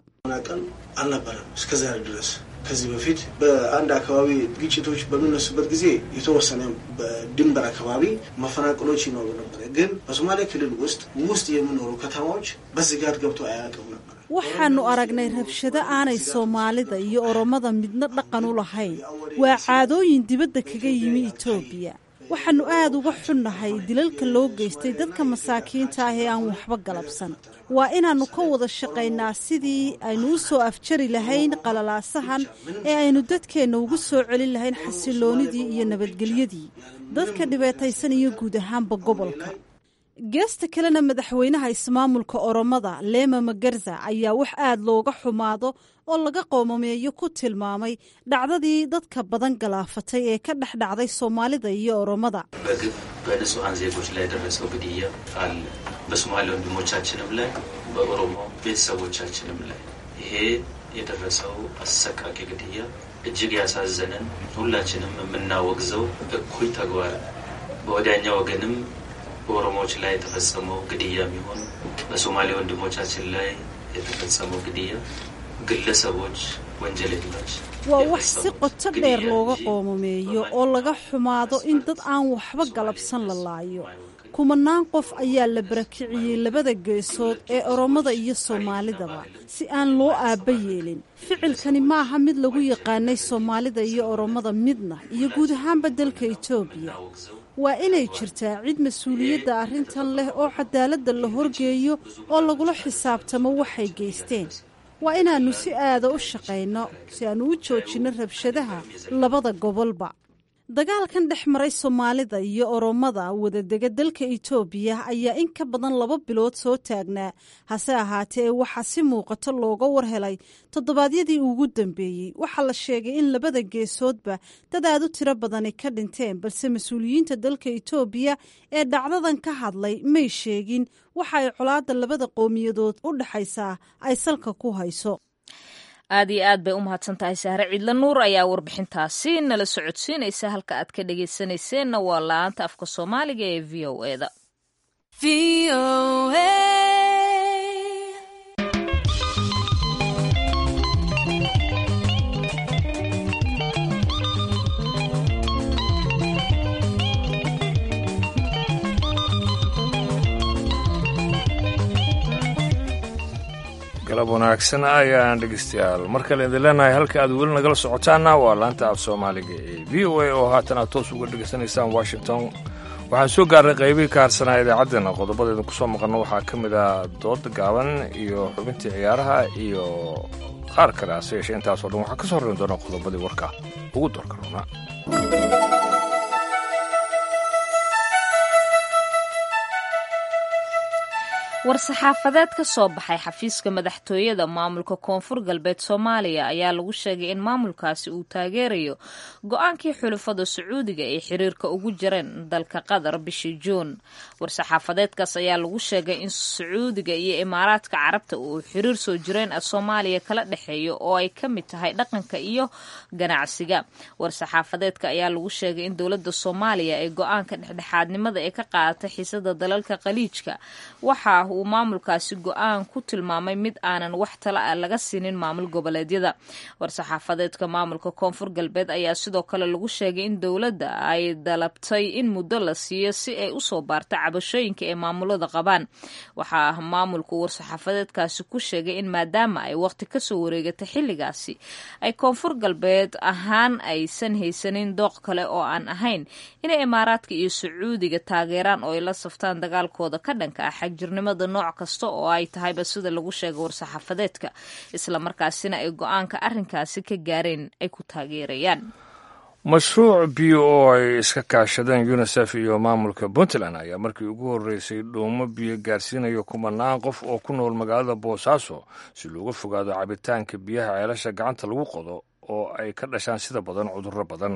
Speaker 10: ከዚህ በፊት በአንድ አካባቢ ግጭቶች በሚነሱበት ጊዜ የተወሰነ በድንበር አካባቢ መፈናቀሎች ይኖሩ ነበር። ግን በሶማሌ ክልል ውስጥ ውስጥ የሚኖሩ ከተማዎች በስጋት ገብቶ አያውቅም ነበር።
Speaker 9: waxaanu aragnay rabshado aanay Soomaalida iyo Oromada midna dhaqan u lahayn. waa caadooyin dibadda kaga yimi Itoobiya. waxaanu aad uga xunnahay dilalka loo geystay dadka masaakiinta ah ee aan waxba galabsan. waa inaannu ka wada shaqaynaa sidii aynu u soo afjari lahayn qalalaasahan ee aynu dadkeenna ugu soo celin lahayn xasiloonidii iyo nabadgelyadii dadka dhibaataysan iyo guud ahaanba gobolka. geesta kalena madaxweynaha ismaamulka Oromada Lema Magarza ayaa wax aad looga xumaado oo laga qoomameeyo ku tilmaamay dhacdadii dadka badan galaafatay ee ka dhex dhacday Soomaalida iyo Oromada.
Speaker 11: በንጹሃን ዜጎች ላይ ደረሰው ግድያ አለ፣ በሶማሌ ወንድሞቻችንም ላይ በኦሮሞ ቤተሰቦቻችንም ላይ ይሄ የደረሰው አሰቃቂ ግድያ እጅግ ያሳዘነን ሁላችንም የምናወግዘው እኩይ ተግባር በወዲያኛው ወገንም በኦሮሞዎች ላይ የተፈጸመው ግድያ የሚሆን በሶማሌ ወንድሞቻችን ላይ የተፈጸመው ግድያ ግለሰቦች ወንጀለኞች
Speaker 9: waa wax si qoto dheer looga qoomameeyo oo laga xumaado in dad aan waxba galabsan la laayo kumanaan qof ayaa la barakiciyey labada geesood ee oromada iyo soomaalidaba si aan loo aaba yeelin ficilkani ma aha mid lagu yaqaanay soomaalida iyo oromada midna iyo guud ahaanba dalka Itoobiya waa inay jirtaa cid mas'uuliyadda arrintan leh oo cadaaladda la horgeeyo oo lagula xisaabtamo waxay geysteen waa inaanu si aada u shaqayno si aanu u joojino rabshadaha labada gobolba dagaalkan dhex maray Soomaalida iyo Oromada wadadega dalka Itoobiya ayaa in ka badan laba bilood soo taagnaa hase ahaatee waxa si muuqato looga warhelay toddobaadyadii ugu dambeeyay waxa la sheegay in labada geesoodba dad aad u tiro badani ka dhinteen balse mas'uuliyiinta dalka Itoobiya ee dhacdadan ka hadlay may sheegin waxa ay colaadda labada qowmiyadood u dhaxaysaa ay salka ku hayso
Speaker 2: aad iyo aad bay u mahadsantahay Sahre Cidla Nuur ayaa warbixintaasi nala socodsiinaysa halka aad ka dhageysaneyseen waa laanta afka Soomaaliga ee V O A da V O A
Speaker 1: galab wanaagsan ayaan dhegeystayaal markale idin leenahay halka aad weli nagala socotaana waa laanta af Soomaaliga ee V O A oo haatan aad toos uga dhegeysanaysaan Washington waxaan soo gaarnay qaybihii ka harsanaa idaacaddeenna qodobadeeda ku soo maqanno waxaa ka mid ah dooda gaaban iyo xubintii ciyaaraha iyo qaar kale hase yeeshee intaasoo dhan waxaa ka soo horreyn doona qodobadii warka ugu doorka roona
Speaker 2: war-saxaafadeed ka soo baxay xafiiska madaxtooyada maamulka koonfur galbeed Soomaaliya ayaa lagu sheegay in maamulkaasi uu taageerayo go'aankii xulafada Sacuudiga ee xiriirka ugu jireen dalka Qatar bishii Juun war-saxaafadeedkaas ayaa lagu sheegay in Sacuudiga iyo Imaaraadka Carabta uu xiriir soo jireen ah Soomaaliya kala dhaxeeyo oo ay ka mid tahay dhaqanka iyo ganacsiga war-saxaafadeedka ayaa lagu sheegay in dowladda Soomaaliya ay go'aanka dhexdhexaadnimada ee ka qaadatay xiisada dalalka Khaliijka waxa uu maamulkaasi go'aan ku tilmaamay mid aanan wax tala ah laga siinin maamul goboleedyada war-saxaafadeedka maamulka koonfur galbeed ayaa sidoo kale lagu sheegay in dowladda ay dalabtay in muddo la siiyo si ay u soo baarto cabashooyinka ee maamulada qabaan waxaa maamulku war-saxaafadeedkaasi ku sheegay in maadaama ay waqti ka soo wareegatay xilligaasi ay koonfur galbeed ahaan aysan haysanin dooq kale oo aan ahayn inay Imaaraadka iyo Sacuudiga taageeraan oo ay la saftaan dagaalkooda ka dhanka ah xagjirnimada nooc kasta oo ay tahayba sida lagu sheegay war-saxaafadeedka isla markaasina ay go'aanka arrinkaasi ka gaareen ay ku taageerayaan
Speaker 1: mashruuc biyo oo ay iska kaashadeen UNICEF iyo maamulka Puntland ayaa markii ugu horreysay dhuumo biyo gaarsiinayo kumanaan qof oo ku nool magaalada Boosaaso si looga fogaado cabitaanka biyaha ceelasha gacanta lagu qodo oo ay ka dhashaan sida badan cudurro badan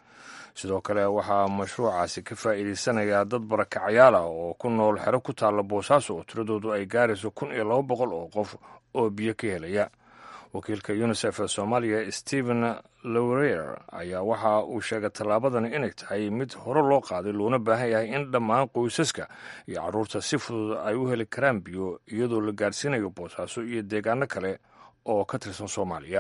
Speaker 1: sidoo kale waxaa mashruucaasi ka faa'iidaysanayaa dad barakacayaal ah oo ku nool xero ku taalla Boosaaso oo tiradoodu ay gaarayso kun iyo laba boqol oo qof oo biyo ka helaya wakiilka UNICEF ee Soomaaliya Stephen Laurier ayaa waxa uu sheegay tallaabadani inay tahay mid hore loo qaaday loona baahan yahay in dhammaan qoysaska iyo carruurta si fudud ay u heli karaan biyo iyadoo la gaarsiinayo Boosaaso iyo deegaano kale oo ka tirsan Soomaaliya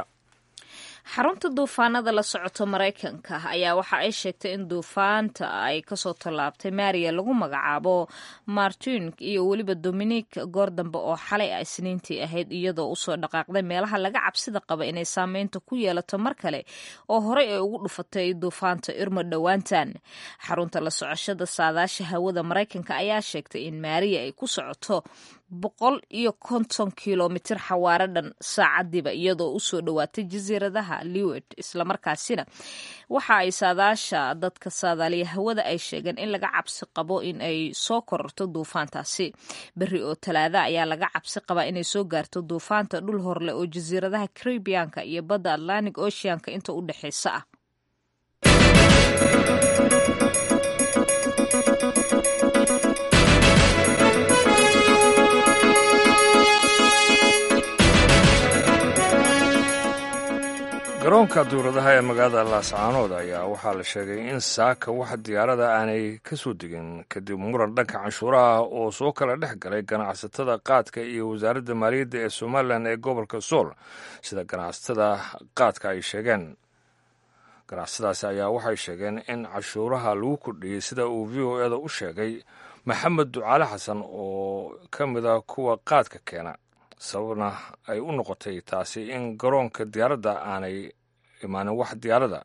Speaker 2: xarunta duufaanada la socoto Mareykanka ayaa waxa ay sheegtay in duufaanta ay kasoo tallaabtay Maria lagu magacaabo Martin iyo weliba Dominic Gordambe oo xalay ah Isniintii ahayd iyadoo usoo dhaqaaqday meelaha laga cabsida qaba inay saameynta ku yeelato mar kale oo horey ay ugu dhufatay duufaanta Irma dhowaantan xarunta la socoshada saadaasha hawada Mareykanka ayaa sheegtay in Maria ay ku socoto boqol iyo konton kilomitir xawaare dhan saacadiiba iyadoo u soo dhowaatay jasiiradaha Leeward isla markaasina waxa ay saadaasha dadka saadaaliya hawada ay sheegeen in laga cabsi qabo in ay soo kororto duufaantaasi berri oo talaada ayaa laga cabsi qabaa inay soo gaarto duufaanta dhul horle oo jasiiradaha Caribbeanka iyo badda Atlantic Oceanka inta u dhaxaysa ah
Speaker 1: garoonka duuradaha ee magaalada laascaanood ayaa waxaa la sheegay in saaka wax diyaarada aanay ka soo degin kadib muran dhanka canshuuraha oo soo kala dhex galay ganacsatada qaadka iyo wasaaradda maaliyadda ee somalilan ee gobolka sool sida ganacsatada qaadka ay sheegeen. ganacsadaasi ayaa waxay sheegeen in canshuuraha lagu kordhiyey sida uu v o eda u sheegay maxamed ducaale xasan oo ka mida kuwa qaadka keena, sababna ay u noqotay taasi in garoonka diyaaradda aanay imaanin wax diyaarada.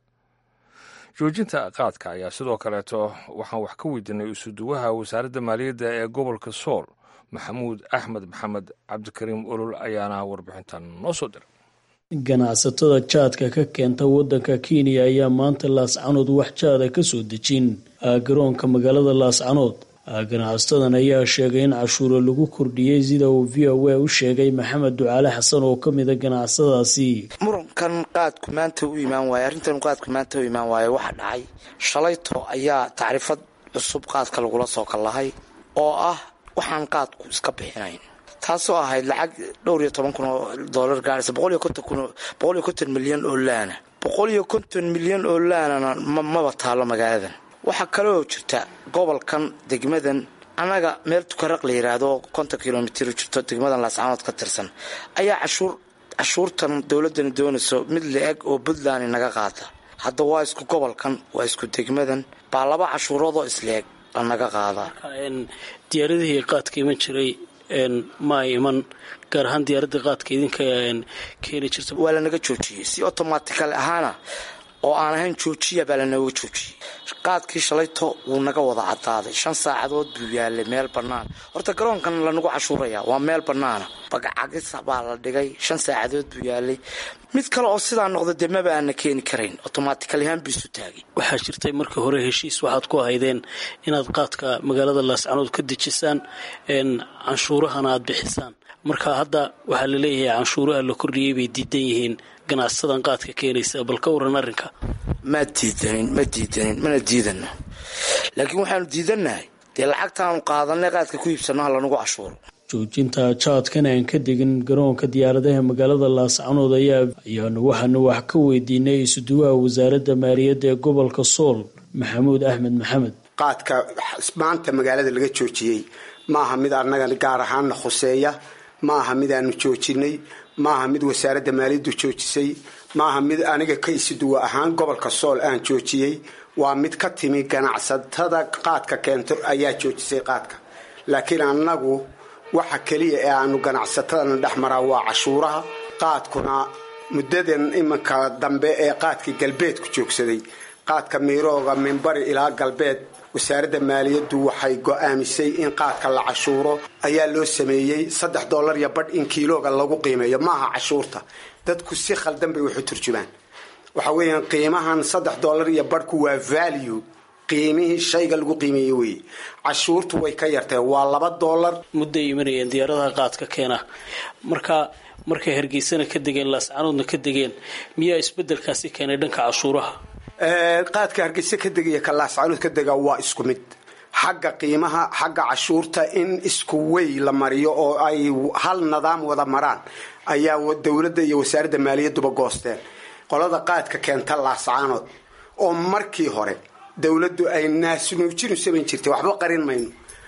Speaker 1: joojinta qaadka ayaa sidoo kaleeto waxaan wax ka weydiinay isuduwaha wasaaradda maaliyadda ee gobolka sool maxamuud axmed maxamed. cabdikariim olol ayaana warbixintan noo soo diray.
Speaker 12: ganacsatada jaadka ka keenta wadanka Kenya ayaa maanta Laascaanood wax jaad ka soo dejin garoonka magaalada Laascaanood. ganacsatadan ayaa sheegay in cashuuro lagu kordhiyey sida uu V O A u sheegay maxamed ducaale xasan oo kamid ah ganacsadaasi.
Speaker 13: murankan qaadku maanta u imaan waayay arrintan qaadku maanta u imaan waayay waxa dhacay shalayto ayaa tacriifad cusub qaadka lagula soo kalahay oo ah waxaan qaadku iska bixinayn, taasoo ahayd lacag dhowr iyo toban kun oo dollar gaaraysa boqol iyo konton kun boqol iyo konton milyan oo laana boqol iyo konton milyan oo laana maba taalo magaaladan. waxa kale oo jirta gobolkan degmadan anaga meel tukaraq la yiraahdo konton kilomitir jirto degmadan Laascaanood ka tirsan ayaa cashuur cashuurtan dawladdan doonayso mid leeg oo Puntland naga qaata. hadda waa isku gobolkan waa isku degmadan baa laba cashuurood oo isleeg naga qaada.
Speaker 12: in diyaaradihii qaadka iman jiray in ma iman gaar ahaan diyaaradda qaadka idinka keeni jirta
Speaker 13: waa la naga joojiyay si automatically ahaana oo aan ahayn joojiya baa la naga joojiyay. qaadkii shalayto wuu naga wada cadaaday shan saacadood buu yaalay meel bannaan. horta garoonkan la nagu cashuuraya waa meel bannaana bagacagis baa la dhigay shan saacadood buu yaalay. mid kale oo sidaa noqda dee maba aana keeni karayn automatically ahaan biisu taagay.
Speaker 12: waxaa jirtay markii hore heshiis waxaad ku ahaydeen inaad qaadka magaalada Laascaanood ka dejisaan in canshuurahana aad bixisaan, marka hadda waxaa la leeyahay canshuuraha la kordhiyey bay diidan yihiin ganacsadan qaadka keenaysa. bal ka waran arrinka.
Speaker 13: ma diidanin ma diidanin mana diidano, laakiin waxaanu diidanahay dee lacagtaanu qaadanay qaadka ku iibsanaha lanagu cashuuro.
Speaker 12: joojinta jaadkan aan ka degin garoonka diyaaradaha magaalada Laascaanood ayaa ayaanu waxaanu wax ka weydiinay isuduwaha wasaaradda maaliyadda ee gobolka sool maxamuud axmed maxamed.
Speaker 14: qaadka maanta magaalada laga joojiyey maaha mid annaga gaar ahaanna khuseeya, maaha mid aanu joojinay, maaha mid wasaaradda maaliyaddu joojisay, maaha mid aniga ka isuduwa ahaan gobolka sool aan joojiyey. waa mid ka timi ganacsatada qaadka keento ayaa joojisay qaadka, laakiin annagu waxa kaliya ee aanu ganacsatadana dhexmaraa waa cashuuraha. qaadkuna muddadan iminka dambe ee qaadkii galbeedku joogsaday, qaadka miirooga minbari ilaa galbeed, wasaaradda maaliyaddu waxay go'aamisay in qaadka la cashuuro ayaa loo sameeyey saddex dollar iyo badh in kiilooga lagu qiimeeyo. maaha cashuurta, dadku si khaldan bay waxu turjumaan. waxa weeyaan qiimahan saddex dollar iyo badhku waa value, qiimihii shayga lagu qiimeeyey wey. cashuurtu way ka yartay waa laba dollar.
Speaker 12: mudday imanayeen diyaaradaha qaadka keena, marka markay Hargeysana ka degeen Laascaanoodna ka degeen, miyaa isbedelkaasi keenay dhanka cashuuraha?
Speaker 14: qaadka Hargeysa ka degaya ka Laascaanood ka dega waa isku mid xagga qiimaha, xagga cashuurta in isku way la mariyo oo ay hal nidaam wada maraan ayaa dawladda iyo wasaaradda maaliyadduba goosteen. qolada qaadka keenta Laascaanood oo markii hore dawladdu ay naasnuujin u samayn jirtay waxba qarin mayno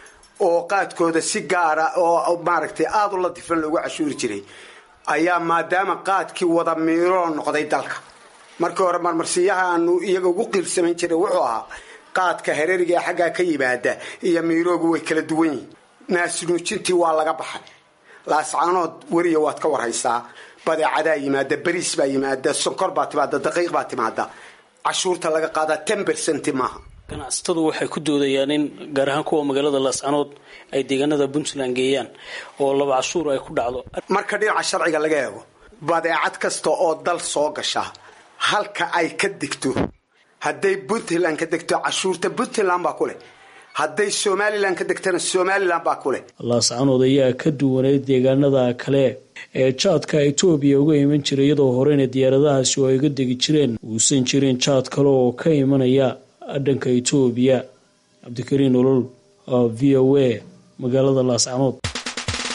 Speaker 14: oo qaadkooda si gaara oo maaragtay aad u la difan loogu cashuuri jiray ayaa maadaama qaadkii wada miiro noqday dalka. markii hore marmarsiyaha aanu iyaga ugu qiilsamayn jiray wuxuu ahaa qaadka hareeriga xagga ka yimaada iyo miiroogu way kala duwan yihiin. naasnuujintii waa laga baxay. Laascaanood wariya waad ka warhaysaa, badeecadaa yimaada, bariis baa yimaada, sonkor baa timaada, daqiiq baa timaada. cashuurta laga qaadaa ten percent maaha.
Speaker 12: ganacsatadu waxay ku doodayaan in gaar ahaan kuwa magaalada Laascaanood ay deegaanada Puntland geeyaan oo laba cashuur ay ku dhacdo.
Speaker 14: marka dhinaca sharciga laga eego, badeecad kasta oo dal soo gasha halka ay ka degto, hadday Puntland ka degto cashuurta Puntland baa ku leh, hadday Somaliland ka degtana Somaliland baa ku leh.
Speaker 12: Laascaanood ayaa ka duwanay deegaanada kale ee jaadka Itoobiya uga iman jiray iyadoo horena diyaaradahaasi oo ay ga degi jireen uusan jirin jaad kale oo ka imanaya dhanka Itoobiya. Cabdikariin Olol, V O A, magaalada Laascaanood.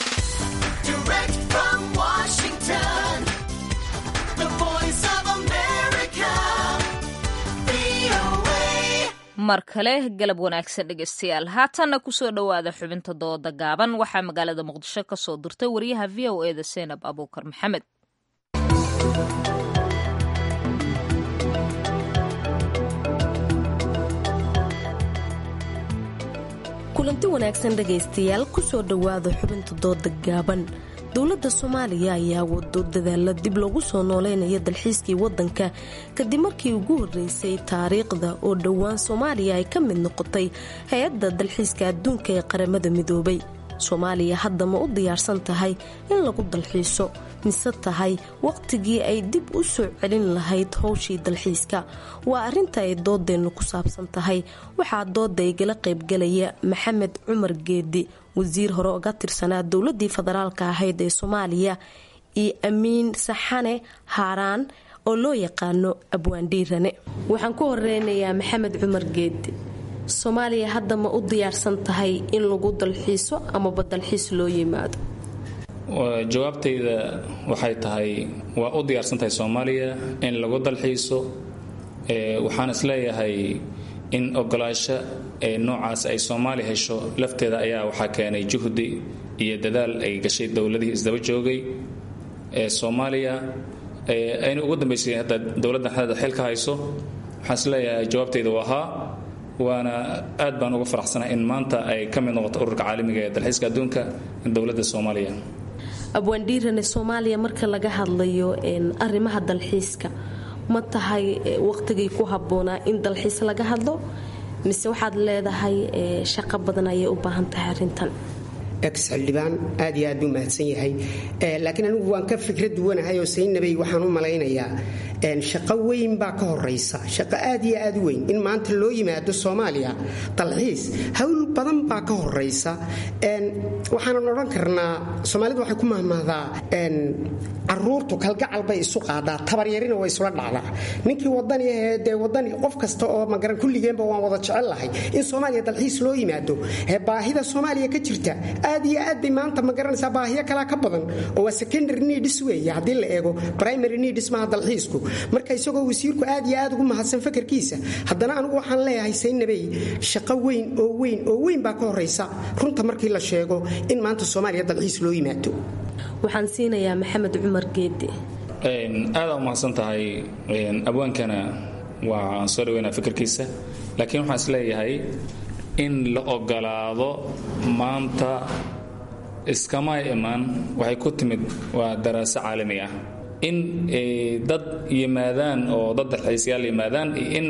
Speaker 15: Direct from Washington, the voice of America.
Speaker 2: mar kale galab wanaagsan dhegeystayaal haatanna kusoo dhowaada xubinta dooda gaaban waxaa magaalada muqdisho ka soo dirtay wariyaha v o e da seenab abuukar maxamed.
Speaker 15: kulanti wanaagsan dhegaystayaal kusoo dhowaada xubinta dooda gaaban. dowladda soomaaliya ayaa wado dadaala dib loogu soo nooleynaya dalxiiskii wadanka kadib markii ugu horeysay taariikhda oo dhowaan soomaaliya ay ka mid noqotay hay-adda dalxiiska adduunka ee qaramada midoobay. soomaaliya hadda ma u diyaarsan tahay in lagu dalxiiso mise tahay waqtigii ay dib u soo celin lahayd howshii dalxiiska? waa arrinta ay doodeennu ku saabsan tahay. waxaa dooda igala qaybgalaya maxamed cumar geedi, wasiir hore oga tirsanaa dowladii federaalka ahayd ee soomaaliya, iyo amiin saxane haaraan oo loo yaqaano abwaandhiirane. waxaan ku horeynayaa maxamed cumar geedi. soomaaliya hadda ma u diyaarsan tahay in lagu dalxiiso amaba dalxiis loo yimaado?
Speaker 16: jawaabtayda waxay tahay waa u diyaarsan tahay soomaaliya in lagu dalxiiso. waxaan isleeyahay in ogolaasho ee noocaas ay soomaaliya hesho lafteeda ayaa waxaa keenay juhdi iyo dadaal ay gashay dowladihii isdaba joogay ee soomaaliya ayna ugu dambaysay hadda dowladdan hadda xilka hayso. waxaan isleeyahay jawaabtayda waa haa, waana aad baan uga faraxsanahay in maanta ay ka mid noqoto ururka caalamiga ee dalxiiska adduunka dowladda soomaaliya.
Speaker 15: abwaandhiirane, soomaaliya marka laga hadlayo arrimaha dalxiiska ma tahay waqtigii ku habboonaa in dalxiis laga hadlo mise waxaad leedahay shaqo badan ayay u baahan tahay arrintan?
Speaker 17: ex xildhibaan aad iyo aad buu mahadsan yahay, laakiin anigu waan ka fikrad duwanahay oo saynabay waxaan u malaynayaa shaqo weyn baa ka horeysa, shaqo aad iyo aad u weyn in maanta loo yimaado soomaaliya dalxiis. hawl badan baa ka horeysa. waxaanan odhan karnaa soomaalidu waxay ku mahmahdaa caruurtu kalgacal bay isu qaadaa, tabaryarina way isula dhacdaa. ninkii wadani ahee dee wadani qof kasta oo magaran kulligeenba waan wada jecel lahay in soomaaliya dalxiis loo yimaado. baahida soomaaliya ka jirta aad iyo aad bay maanta ma garanaysaa baahiyo kalaa ka badan oo waa secondary needs weeye haddii la eego primary needs maaha dalxiisku. marka isagoo wasiirku aad iyo aad ugu mahadsan fakarkiisa, haddana anigu waxaan leeyahay saynabay shaqo weyn oo weyn oo weyn baa ka horeysa runta markii la sheego in maanta soomaaliya dalxiis loo yimaado.
Speaker 15: waxaan siinayaa maxamed cumar geedi.
Speaker 16: aad u mahadsan tahay abwaankana waan soo dhaweynaa fikirkiisa, laakiin waxaan isleeyahay in la ogolaado maanta iskama imaan, waxay ku timid waa daraaso caalami ah in dad yimaadaan oo dad dalxiisyaal yimaadaan in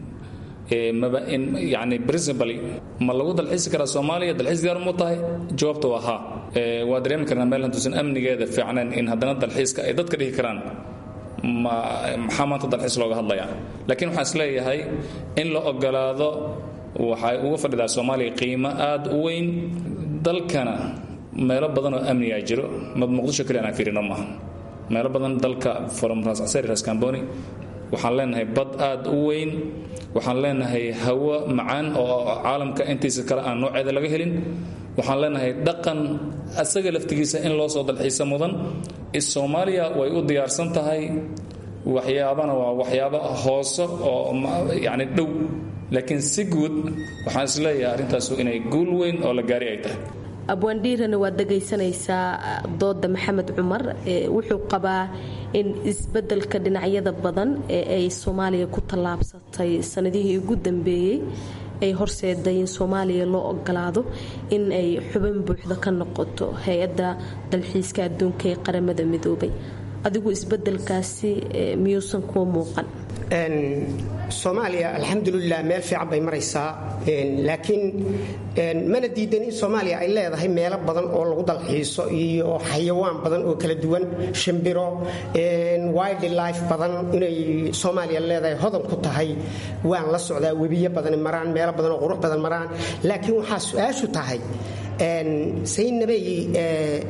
Speaker 16: yani principally ma lagu dalxiisi karaa soomaaliya dalxiis diyaar mu tahay? jawaabta waa haa. waa dareemi karnaa meel hantuusan amnigeeda fiicnayn in haddana dalxiiska ay dadka dhihi karaan maxaa maanta dalxiis looga hadlayaa. laakiin waxaan isleeyahay in la ogolaado waxay uga fadhidaa soomaaliya qiimo aad u weyn. dalkana meelo badan oo amnigaa jiro, mad muqdisho kaliya anaan fiirino maaha. meelo badan dalka from ras casari ras kamboni waxaan leenahay bad aad u weyn, waxaan leenahay hawo macaan oo caalamka intiisa kale aan nooceeda laga helin, waxaan leenahay dhaqan asaga laftigiisa in loo soo dalxiisa mudan. soomaaliya way u diyaarsan tahay, waxyaabana waa waxyaabo hoose oo yani dhow, laakiin si guud waxaan isleeyahay arrintaasu inay guul weyn oo la gaari ay tahay.
Speaker 15: abwaandhiirana waad dhegaysanaysaa dooda maxamed cumar. wuxuu qabaa in isbedelka dhinacyada badan ee ay soomaaliya ku tallaabsatay sanadihii ugu dambeeyey ay horseeday in soomaaliya loo ogolaado in ay xubin buuxda ka noqoto hay-adda dalxiiska adduunka ee qaramada midoobay. adigu isbedelkaasi miyuusan kuu muuqan?
Speaker 17: soomaaliya alxamdulilah meel fiican bay maraysaa, laakiin mana diidan in soomaaliya ay leedahay meelo badan oo lagu dalxiiso iyo xayawaan badan oo kala duwan, shimbiro, wildlife badan inay soomaaliya leedahay, hodan ku tahay. waan la socdaa webiyo badan maraan, meelo badan oo qurux badan maraan. laakiin waxaa su-aashu tahay saynabay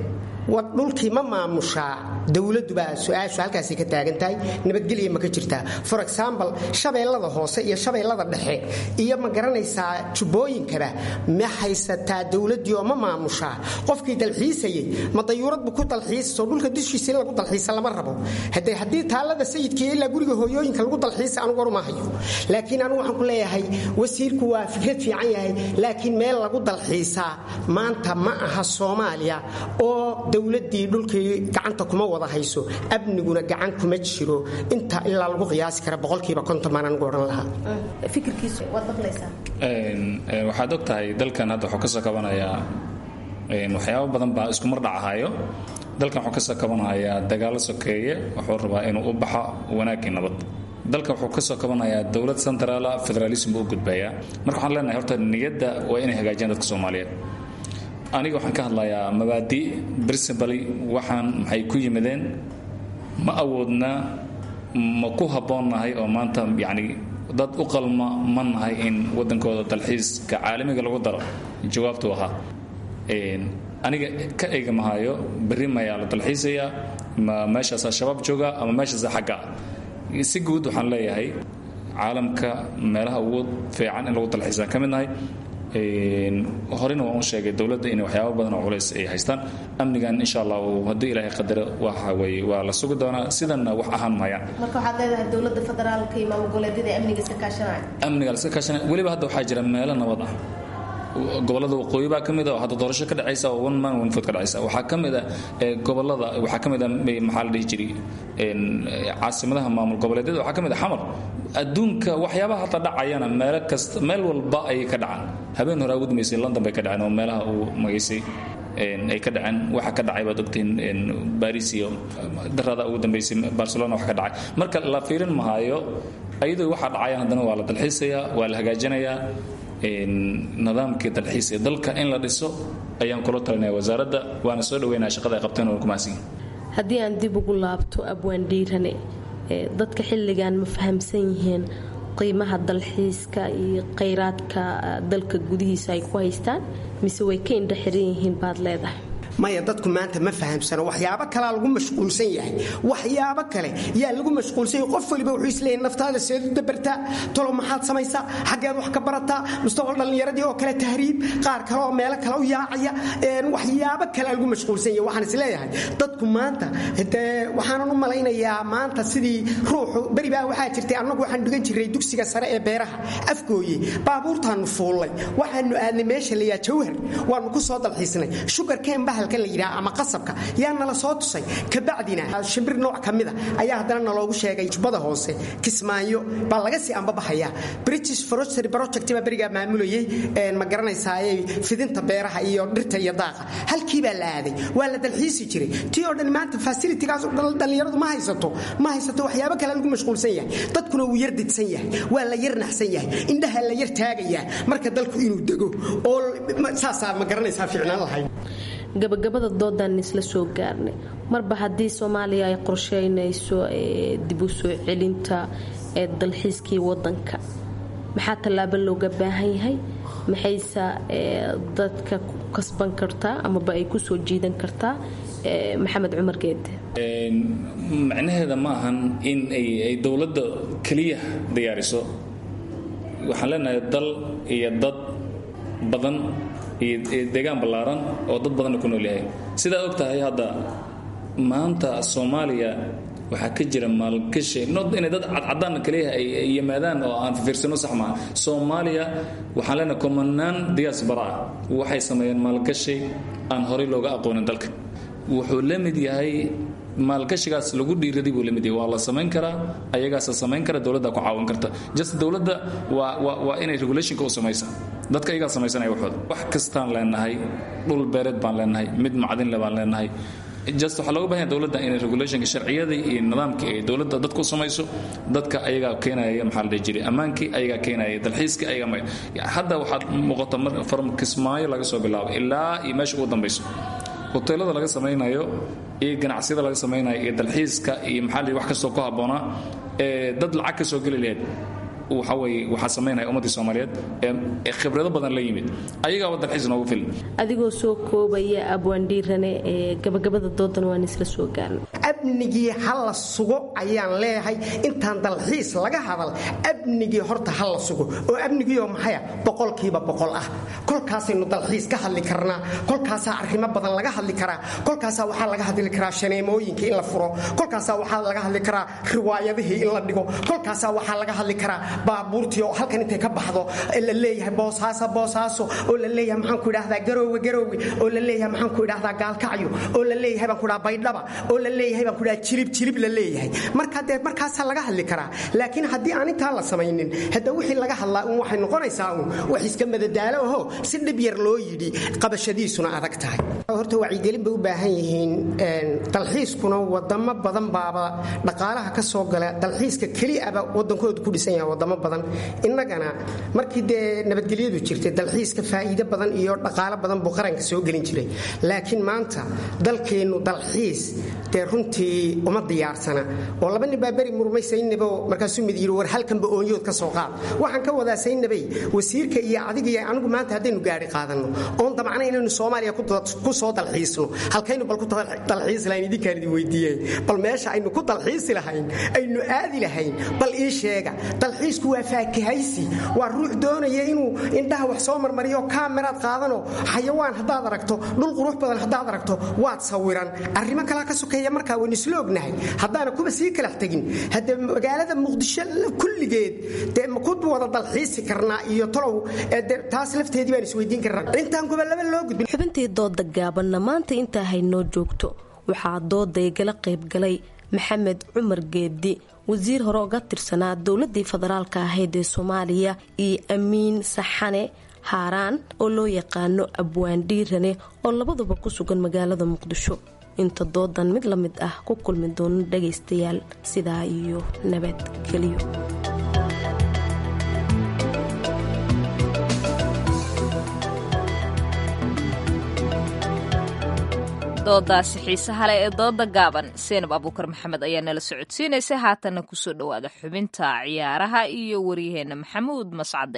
Speaker 17: dhulkii ma maamushaa dowladdu baa su-aashu halkaasay ka taagan tahay nabadgelya ma ka jirtaa for example shabeellada hoose iyo shabeellada dhexe iyo ma garanaysaa jubbooyinkaba ma haysataa dowladdii oo ma maamushaa qofkii dalxiisayay ma dayuurad bu ku dalxiisaso dhulka dushiisa in lagu dalxiisa lama rabo haddee haddii taallada sayidkii ilaa guriga hooyooyinka lagu dalxiisa anugu waruma hayo laakiin anugu waxaan ku leeyahay wasiirku waa fikrad fiican yahay laakiin meel lagu dalxiisaa maanta ma aha Soomaaliya oo dowladii dhulkii gacanta kuma wada hayso abniguna gacan kuma jiro inta ilaa lagu qiyaasi kara boqolkiiba konton maan ugu oran lahaa
Speaker 15: fikirkiisu waad maqlaysaa
Speaker 16: een waxaad ogtahay dalkan hadda wuxuu ka soo kabanayaa een waxyaabo badan baa isku mar dhacahayo dalkan wuxuu ka soo kabanayaa dagaal sokeeye wuxuu rabaa inuu u baxo wanaagii nabad dalka wuxuu ka soo kabanayaa dawlad central federalism u gudbaya marka waxaan leenahay horta niyadda waa inay hagaajiyaan dadka Soomaaliyeed aniga waxaan ka hadlayaa mabaadi principally waxaan maxay ku yimaadeen ma awoodna ma ku haboonahay oo maanta yaani dad u qalma manahay in wadankooda dalxiiska caalamiga lagu daro jawaabtu waxa een aniga ka eegamahayo bari ma yaa la dalxiisaya ma meeshaas shabaab jooga ama meeshaas xaga si guud waxaan leeyahay caalamka meelaha ugu fiican in lagu dalxiisan ka midnahay een horena waan u sheegay dawladda in waxyaabo badan oo culays ay haystaan amnigan insha Allah hadii Ilaahay qadaro waxa way waa la sugi doonaa sidana wax ahaan maya
Speaker 15: marka waxaad leedahay dawladda federaalka iyo maamul-goboleedyada amniga iska kaashanaya
Speaker 16: amniga iska kaashanaya waliba hadda waxaa jira meelo nabad ah gobolada waqooyi baa kamid ah hadda doorasho ka dhacaysa oo one man one vote ka dhacaysa waxa kamid ah gobolada waxa kamid ah maxaa la dhihi jiray een caasimadaha maamul goboleedyada waxa kamid ah xamar adduunka waxyaabaha hadda dhacayana meel kasta meel walba ay ka dhacaan habeen hore ugu dambeysay London bay ka dhaceen oo meelaha uu magaysay een ay ka dhaceen waxa ka dhacay baad ogtiin in Paris iyo darada ugu dambeysay Barcelona waxa ka dhacay marka la fiirin mahayo ayadoo waxa dhacay haddana waa la dalxiisaya waa la hagaajinayaa in nidaamka dalxiiska dalka in la dhiso ayaan kula talinay wasaaradda waana soo dhaweynaa shaqada ay qabteen oo kuma siin
Speaker 15: haddii aan dib ugu laabto abwaan dhiirane dadka xilligan ma fahamsan yihiin qiimaha dalxiiska iyo kheyraadka dalka gudihiisa ay ku haystaan mise way ka indha xiran yihiin baad leedahay
Speaker 17: maya dadku maanta ma fahamsano waxyaabo kale lagu mashquulsan yahay waxyaabo kale yaa lagu mashquulsan yahay qof waliba wuxuu isleeyahay naftaada seedu dabarta tolo maxaad samaysaa xageed wax ka barataa mustaqbal dhalinyaradii oo kale tahriib qaar kale oo meelo kale u yaacaya een waxyaabo kale lagu mashquulsan yahay waxaan isleeyahay dadku maanta hada waxaan u malaynayaa maanta sidii ruuxu bari baa waxa jirtay annagu waxaan dhigan jiray dugsiga sare ee beeraha afgooye baabuurtaan fuulay waxaanu aadnay meesha la yaa jawhar waanu ku soo dalxiisnay sugar cane baa la yiraahdo ama qasabka yaana la soo tusay ka bacdina shimbir nooc kamida ayaa hadana loogu sheegay jubada hoose Kismaayo baa laga sii amba baxaya British Forestry Project baa bariga maamulayay een ma garanaysaa fidinta beeraha iyo dhirta iyo daaqa halkii baa la aaday waa la dalxiisi jiray tii oo dhan maanta facility-gaas dhalinyaradu ma haysato ma haysato waxyaabo kale lagu mashquulsan yahay dadkuna uu yar didsan yahay waa la yar naxsan yahay indhaha la yar taagaya marka dalku inuu dago oo saasa ma garanaysaa fiicnaan lahayn
Speaker 15: gabagabada doodan isla soo gaarnay marba haddii Soomaaliya ay qorsheynayso dib u soo celinta ee dalxiiskii wadanka maxaa tallaabo looga baahan yahay maxaysa dadka kasban kartaa ama ba ay ku soo jiidan kartaa Maxamed Cumar Geed
Speaker 16: een macnaheedu ma ahan in ay dawladda kaliya diyaariso waxaan leenahay dal iyo dad badan iyo deegaan balaaran oo dad badan ku nool yahay sida og tahay hadda maanta Soomaaliya waxa ka jira maalgashi nod in dad cadcadaan kaliya ay yimaadaan oo aan fiirsano sax ma Soomaaliya waxaan leenahay kumanaan diaspora waxay sameeyeen maalgashi aan hore looga aqoonin dalka wuxuu la mid yahay maalgashigaas lagu dhiiraday buu la mid yahay waa la sameyn karaa ayagaas sameyn kara dawladda ku caawin karta just dawladda waa waa inay regulation ka u sameeysaa dadka ayaga sameeysanay waxooda wax kastaan leenahay dhul beereed baan leenahay mid macdin la baan leenahay just waxa looga baahan dawladda inay regulation sharciyada iyo nidaamka ee dawladda dadku sameeyso dadka ayaga keenaya maxal jiray amaankii ayaga keenaya dalxiiska ayaga ma hadda waxa muuqata mar farm Kismaayo laga soo bilaabo ilaa iyo meesha ugu dambayso hoteelada laga sameeynayo ee ganacsiyada laga sameeynayo ee dalxiiska iyo maxalli wax kasta ku haboona ee dad lacag ka soo gali lahayd waxa weeye waxaa samaynaya ummaddii soomaaliyeed ee khibrado badan la yimid ayagaaba dalxiis noogu filan.
Speaker 15: adigoo soo koobaya abwaandhiirane ee gabagabada doodan waan isla soo gaarnay.
Speaker 17: amnigii ha la sugo ayaan leeyahay intaan dalxiis laga hadal amnigii horta ha la sugo oo amnigiioo maxaya boqolkiiba boqol ah kolkaasaynu dalxiis ka hadli karnaa kolkaasaa arrimo badan laga hadli karaa kolkaasaa waxaa laga hadli karaa shaneemooyinka in la furo kolkaasaa waxaa laga hadli karaa riwaayadihii in la dhigo kolkaasaa waxaa laga hadli karaa baabuurtii oo halkan intay ka baxdo la leeyahay boosaaso boosaaso oo la leeyahay maxaan ku idhaahdaa garoowe garoowe oo la leeyahay maxaan ku idhaahdaa gaalkacyo oo la leeyahay baan ku idhaha baydhaba oo la leeyahay baan ku idhaha jilib jilib la leeyahay marka dee markaasaa laga hadli karaa laakiin haddii aan intaa la samaynin hadda wixii laga hadlaa un waxay noqonaysaa un wax iska madadaalo aho si dhib yar loo yidhi qabashadiisuna adag tahay. horta wacyigelin bay u baahan yihiin dalxiiskuna wadamo badan baaba dhaqaalaha ka soo gala dalxiiska keliaba wadankoodu ku dhisan yahay wadamo badan innagana markii dee nabadgelyadu jirtay dalxiiska faa'iido badan iyo dhaqaalo badan buu qaranka soo gelin jiray laakiin maanta dalkeennu dalxiis dee runtii uma diyaarsana oo laba nin baa beri murmay saynabo markaasuu mid yidhi war halkanba oonyood ka soo qaad waxaan ka wadaa saynabay wasiirka iyo adiga iyo anigu maanta haddaynu gaari qaadanno oon damcna inaynu soomaaliya ku soo dalxiisno halkaynu bal ku dalxiisi lahayn idinkaan idin weydiiyey bal meesha aynu ku dalxiisi lahayn aynu aadi lahayn bal ii sheega dalxiisku waa faakahaysi waa ruux doonaya inuu indhaha wax soo marmariyo kaameraad qaadano xayawaan haddaad aragto dhul qurux badan haddaad aragto waad sawiran arrimo kalaa ka sokeeya markaa waynu isla ognahay haddaana kuba sii kalax tegin hadde magaalada muqdisho kulligeed dee ma ku wada dalxiisi karnaa iyo tolow taas lafteedii baan isweydiin karnaa intaan kuba laba loo gudbin.
Speaker 15: xubintii dooda gaabanna maanta intaa haynoo joogto waxaa dooday gala qaybgalay maxamed cumar geedi wasiir hore oga tirsanaa dowladii federaalka ahayd ee soomaaliya iyo amiin saxane haaraan oo loo yaqaano abwaandhiirane oo labaduba ku sugan magaalada muqdisho. inta doodan mid la mid ah ku kulmi doono dhagaystayaal sidaa iyo nabadgelyo.
Speaker 2: doodaasi xiisaha leh ee dooda gaaban seenab abuukar maxamed ayaa nala socodsiinaysay haatanna kusoo dhowaada xubinta ciyaaraha iyo waryaheena maxamuud mascade.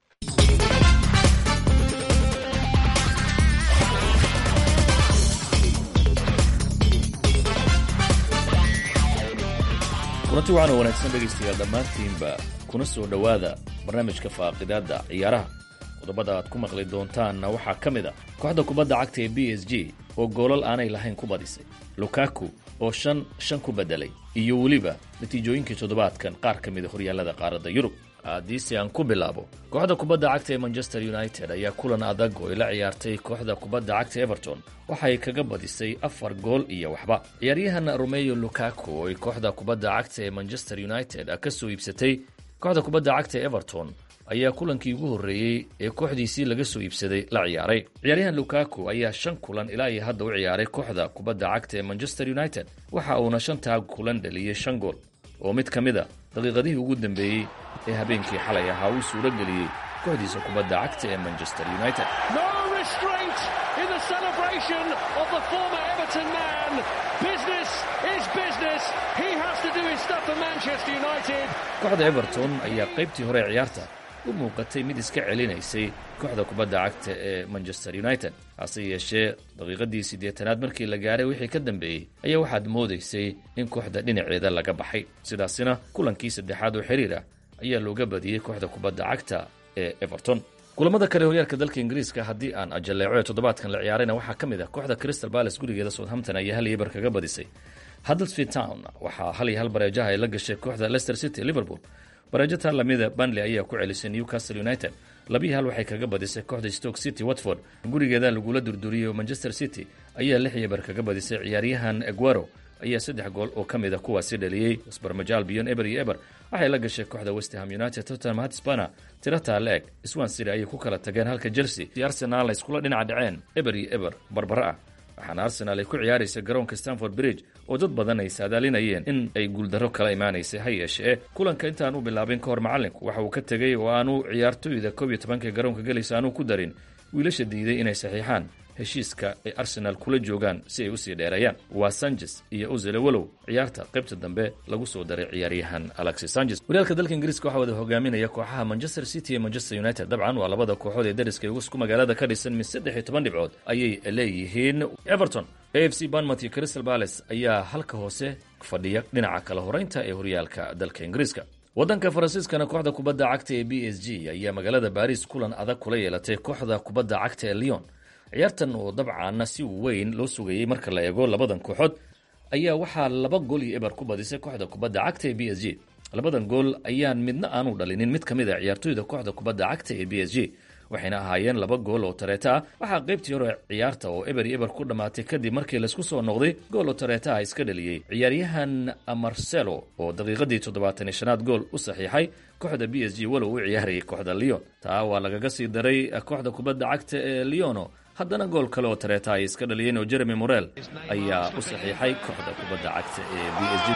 Speaker 18: kulanti waxaana wanaagsan dhegaystayaal dhammaantiinba kuna soo dhowaada barnaamijka faaqidaadda ciyaaraha qodobada aad ku maqli doontaanna waxaa ka mid a kooxda kubadda cagta ee b s g oo goolal aanay lahayn ku badisay lukaku oo shan shan ku beddelay iyo weliba natiijooyinkii toddobaadkan qaar ka mida horyaallada qaaradda yurub haddiise aan ku bilaabo kooxda kubadda cagta ee manchester united ayaa kulan adag oo ay la ciyaartay kooxda kubadda cagta everton waxay kaga badisay afar gool iyo waxba ciyaaryahan romeyo lukaku oo ay kooxda kubadda cagta ee manchester united ka soo iibsatay kooxda kubadda cagta ee everton ayaa kulankii ugu horreeyey ee kooxdiisii laga soo iibsaday la ciyaaray ciyaaryahan lukaku ayaa shan kulan ilaa iyo hadda u ciyaaray kooxda kubadda cagta ee manchester united waxa uuna shantaa kulan dhaliyey shan gool oo mid ka mid a daqiiqadihii ugu dambeeyey ee habeenkii xalay ahaa uu suuro geliyey kooxdiisa kubadda cagta ee manchester united. kooxda everton ayaa qaybtii hore ee ciyaarta u muuqatay mid iska celinaysay kooxda kubadda cagta ee manchester united hase yeeshee daqiiqadii siddeetanaad markii la gaaray wixii ka dambeeyey ayaa waxaad moodaysay in kooxda dhinaceeda laga baxay sidaasina kulankii saddexaad oo xiriir ah ayaa looga badiyey kooxda kubadda cagta ee everton. kulamada kale horyaalka dalka ingiriiska haddii aan ajaleeco ee toddobaadkan la ciyaarayna waxaa ka mid ah kooxda crystal palace gurigeeda southampton ayaa hal iyo bar kaga badisay. huddersfield town waxaa hal iyo hal bareejaha ay la gashay kooxda leicester city. liverpool bareejo taa lamida Burnley ayaa ku celisay Newcastle United. labiyi hal waxay kaga badisay kooxda Stoke City. Watford gurigeeda lagula durduriyay Manchester City ayaa lix iyo bar kaga badisay. ciyaaryahan Aguero ayaa saddex gool oo kamid ah kuwaasi dhaliyay. Sparmajal Albion eber iyo eber waxay la gashay kooxda West Ham United. Tottenham Hotspur tirata leeg Swansea City ayay ku kala tageen halka Chelsea iyo Arsenal ay iskula dhinaca dhaceen eber iyo eber barbara ah. waxaana Arsenal ay ku ciyaaraysa garoonka Stamford Bridge oo dad badan ay saadaalinayeen in ay guuldaro kala imaanaysay ha yeeshee kulanka intaan u bilaabin ka hor macallinku waxa uu ka tegay oo aanu ciyaartoyda koob iyo tobanka garoonka galaysa aanu ku darin wiilasha diiday inay saxiixaan heshiiska ay arsenal kula joogaan si ay usii dheereeyaan. waa sanchez iyo uzele walow ciyaarta qaybta dambe lagu soo daray ciyaaryahan alexis sanchez. horyaalka dalka ingiriiska waxaa wada hogaaminaya kooxaha manchester city iyo manchester united. dabcan waa labada kooxood ee dariska isku magaalada ka dhisan mid saddex iyo toban dhibcood ayay leeyihiin. everton, a f c bournemouth iyo crystal palace ayaa halka hoose fadhiya dhinaca kala horeynta ee horyaalka dalka ingiriiska. waddanka faransiiskana kooxda kubadda cagta ee b s g ayaa magaalada baris kulan adag kula yeelatay kooxda kubadda cagta ee lyon. ciyaartan oo dabcan si weyn loo sugayey marka la eego labadan kooxood ayaa waxaa laba gool iyo eber ku badisay kooxda kubadda cagta ee b s g. labadan gool ayaan midna aanu dhalinin mid ka mid a ciyaartoyda kooxda kubadda cagta ee b s g, waxayna ahaayeen laba gool oo tareeta ah. waxaa qaybtii hore ciyaarta oo eber iyo eber ku dhammaatay kadib markii laisku soo noqday gool oo tareeta ah iska dhaliyey ciyaaryahan marcelo oo daqiiqadii toddobaatan iyo shanaad gool u saxiixay kooxda b s g walow u ciyaarayay kooxda lyon. taa waa lagaga sii daray kooxda kubadda cagta ee lyono. haddana gool kale oo tareeta ay iska dhaliyeen oo jeremy morel ayaa u saxiixay kooxda kubadda cagta ee b s g.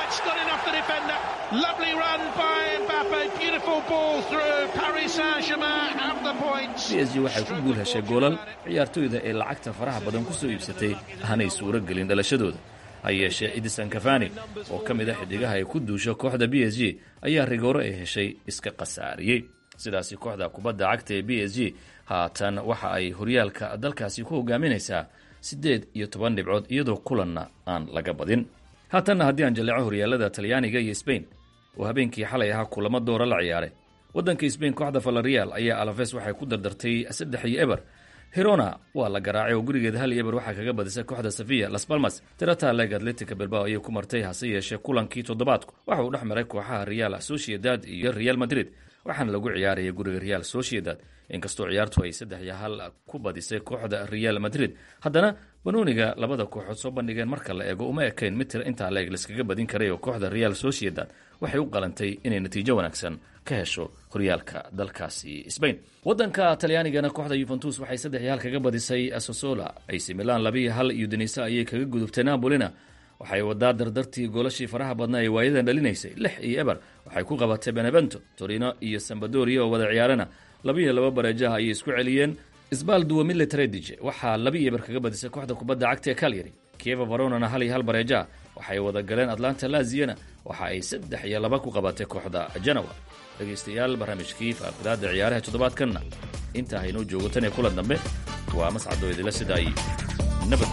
Speaker 18: Lovely run by Mbappe, beautiful ball through Paris Saint-Germain have the point. B S G waxay ku guul heshay goolal ciyaartoyda ee lacagta faraha badan ku soo iibsatay aanay suuro gelin dhalashadooda. ha yeeshee Edison Cavani oo ka mid ah xidigaha ay ku duusho kooxda B S G ayaa rigooro ay heshay iska qasaariyey. sidaasi kooxda kubadda cagta ee B S G haatan waxa ay horyaalka dalkaasi ku hogaaminaysaa siddeed iyo toban dhibcood iyadoo kulanna aan laga badin. haatanna haddii aan jaleeco horyaalada Talyaaniga iyo Spain oo habeenkii xalay ahaa kulamo doora la ciyaaray. waddanka Spain kooxda Villarreal ayaa Alaves waxay ku dardartay saddex iyo eber. Girona waa la garaacay oo gurigeeda hal iyo eber waxaa kaga badisay kooxda Sevilla. Las Palmas tirata leg Atletico Bilbao ayay ku martay, hase yeeshee kulankii toddobaadku waxa uu dhex maray kooxaha Real Sociedad iyo Real Madrid waxaana lagu ciyaarayay guriga Real Sociedad. inkastoo ciyaartu ay saddex iyo hal ku badisay kooxda Real Madrid, haddana banooniga labada kooxood soo bandhigeen marka la eego uma ekayn mid tira intaa leeg liskaga badin karay oo kooxda Real Sociedad waxay u qalantay inay natiijo wanaagsan ka hesho horyaalka dalkaasi Spain. waddanka Talyaanigana kooxda Juventus waxay saddex iyo hal kaga badisay Sassuolo. A C Milan laba iyo hal iyo Udinese ayay kaga gudubtay Napolina waxay wadaa dardartii goolashii faraha badnaa ee waayadan dhalinaysay. lix iyo eber waxay ku qabatay Benevento. Torino iyo Sampdoria oo wada ciyaarana laba iyo laba bareejaha ayay isku celiyeen. Isbal duwa Militare Dige waxaa laba iyo eber kaga badisay kooxda kubadda cagta ee Cagliari. Chievo Veronana hal iyo hal bareejaha waxay wada galeen Atlanta Laziana waxa ay saddex iyo laba ku qabatay kooxda Genoa. dhegeystayaal barnaamijkii faaqidaada ciyaaraha toddobaadkanna intaa haynoo joogo tan ee kulan dambe waa mascado idila sida ay nabad.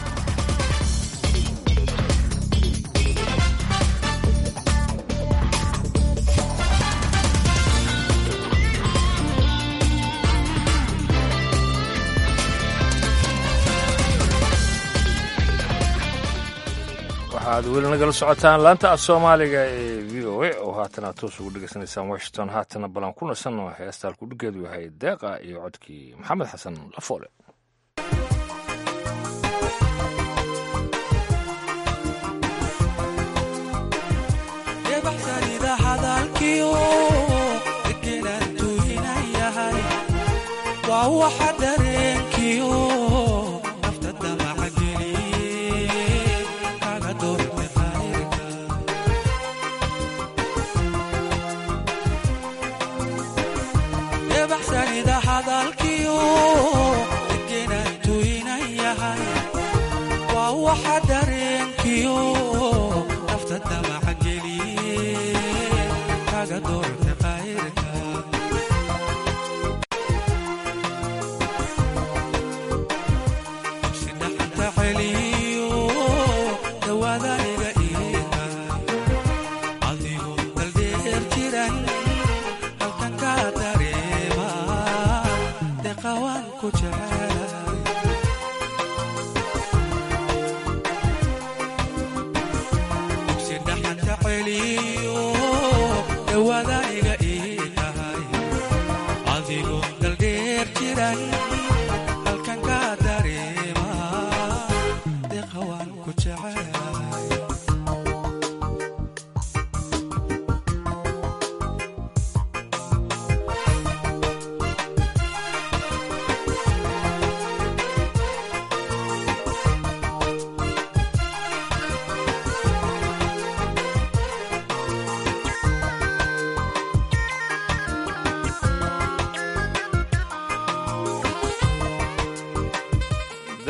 Speaker 1: waxaad weli nagala socotaan laanta af soomaaliga ee v o a oo haatan aad toos ugu dhegaysanaysaan washington. haatana balan ku nasanno heesta halkudhigeedu yahay deeqa iyo codkii maxamed xasan lafoole.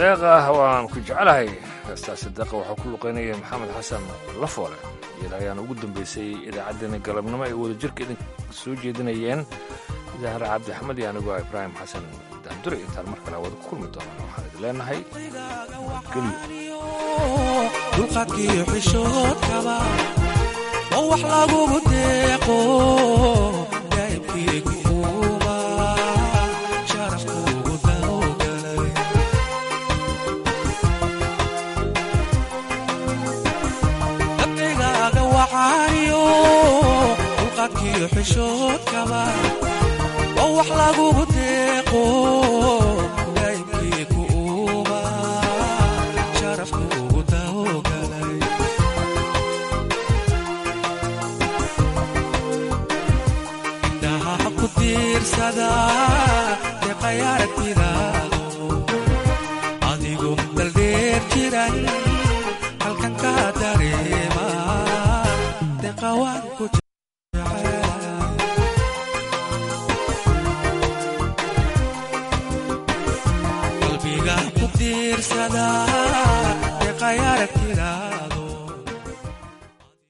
Speaker 1: deeqa waan ku jecelahay heestaasi deeqa waxaa ku luqeynaya maxamed xasan lafoole iyada ayaana ugu dambeysay idaacaddeenna galabnimo ay wadajirka idin soo jeedinayeen zahra cabdi axmed iyo anigoo ibraahim xasan daandure intaan mar kale wada ku kulmi doonaan waxaan idin leenahay
Speaker 19: dulqaadkiyo xishoodkaba oo wax lagugu deeqo daa'ibkii kuuba sharafkuugu dawgalay dabcigaaga waxaaniyo dulqaadkiyo xishoodkaba oo wax lagugu deeqo daa'ibkii kuuba sharafkuugu dawgalay indhaha ku tiirsada deeqayaragtidaado adigu daldheer jiran halkan ka dareema deeqawaan ku qalbiga ku tiirsada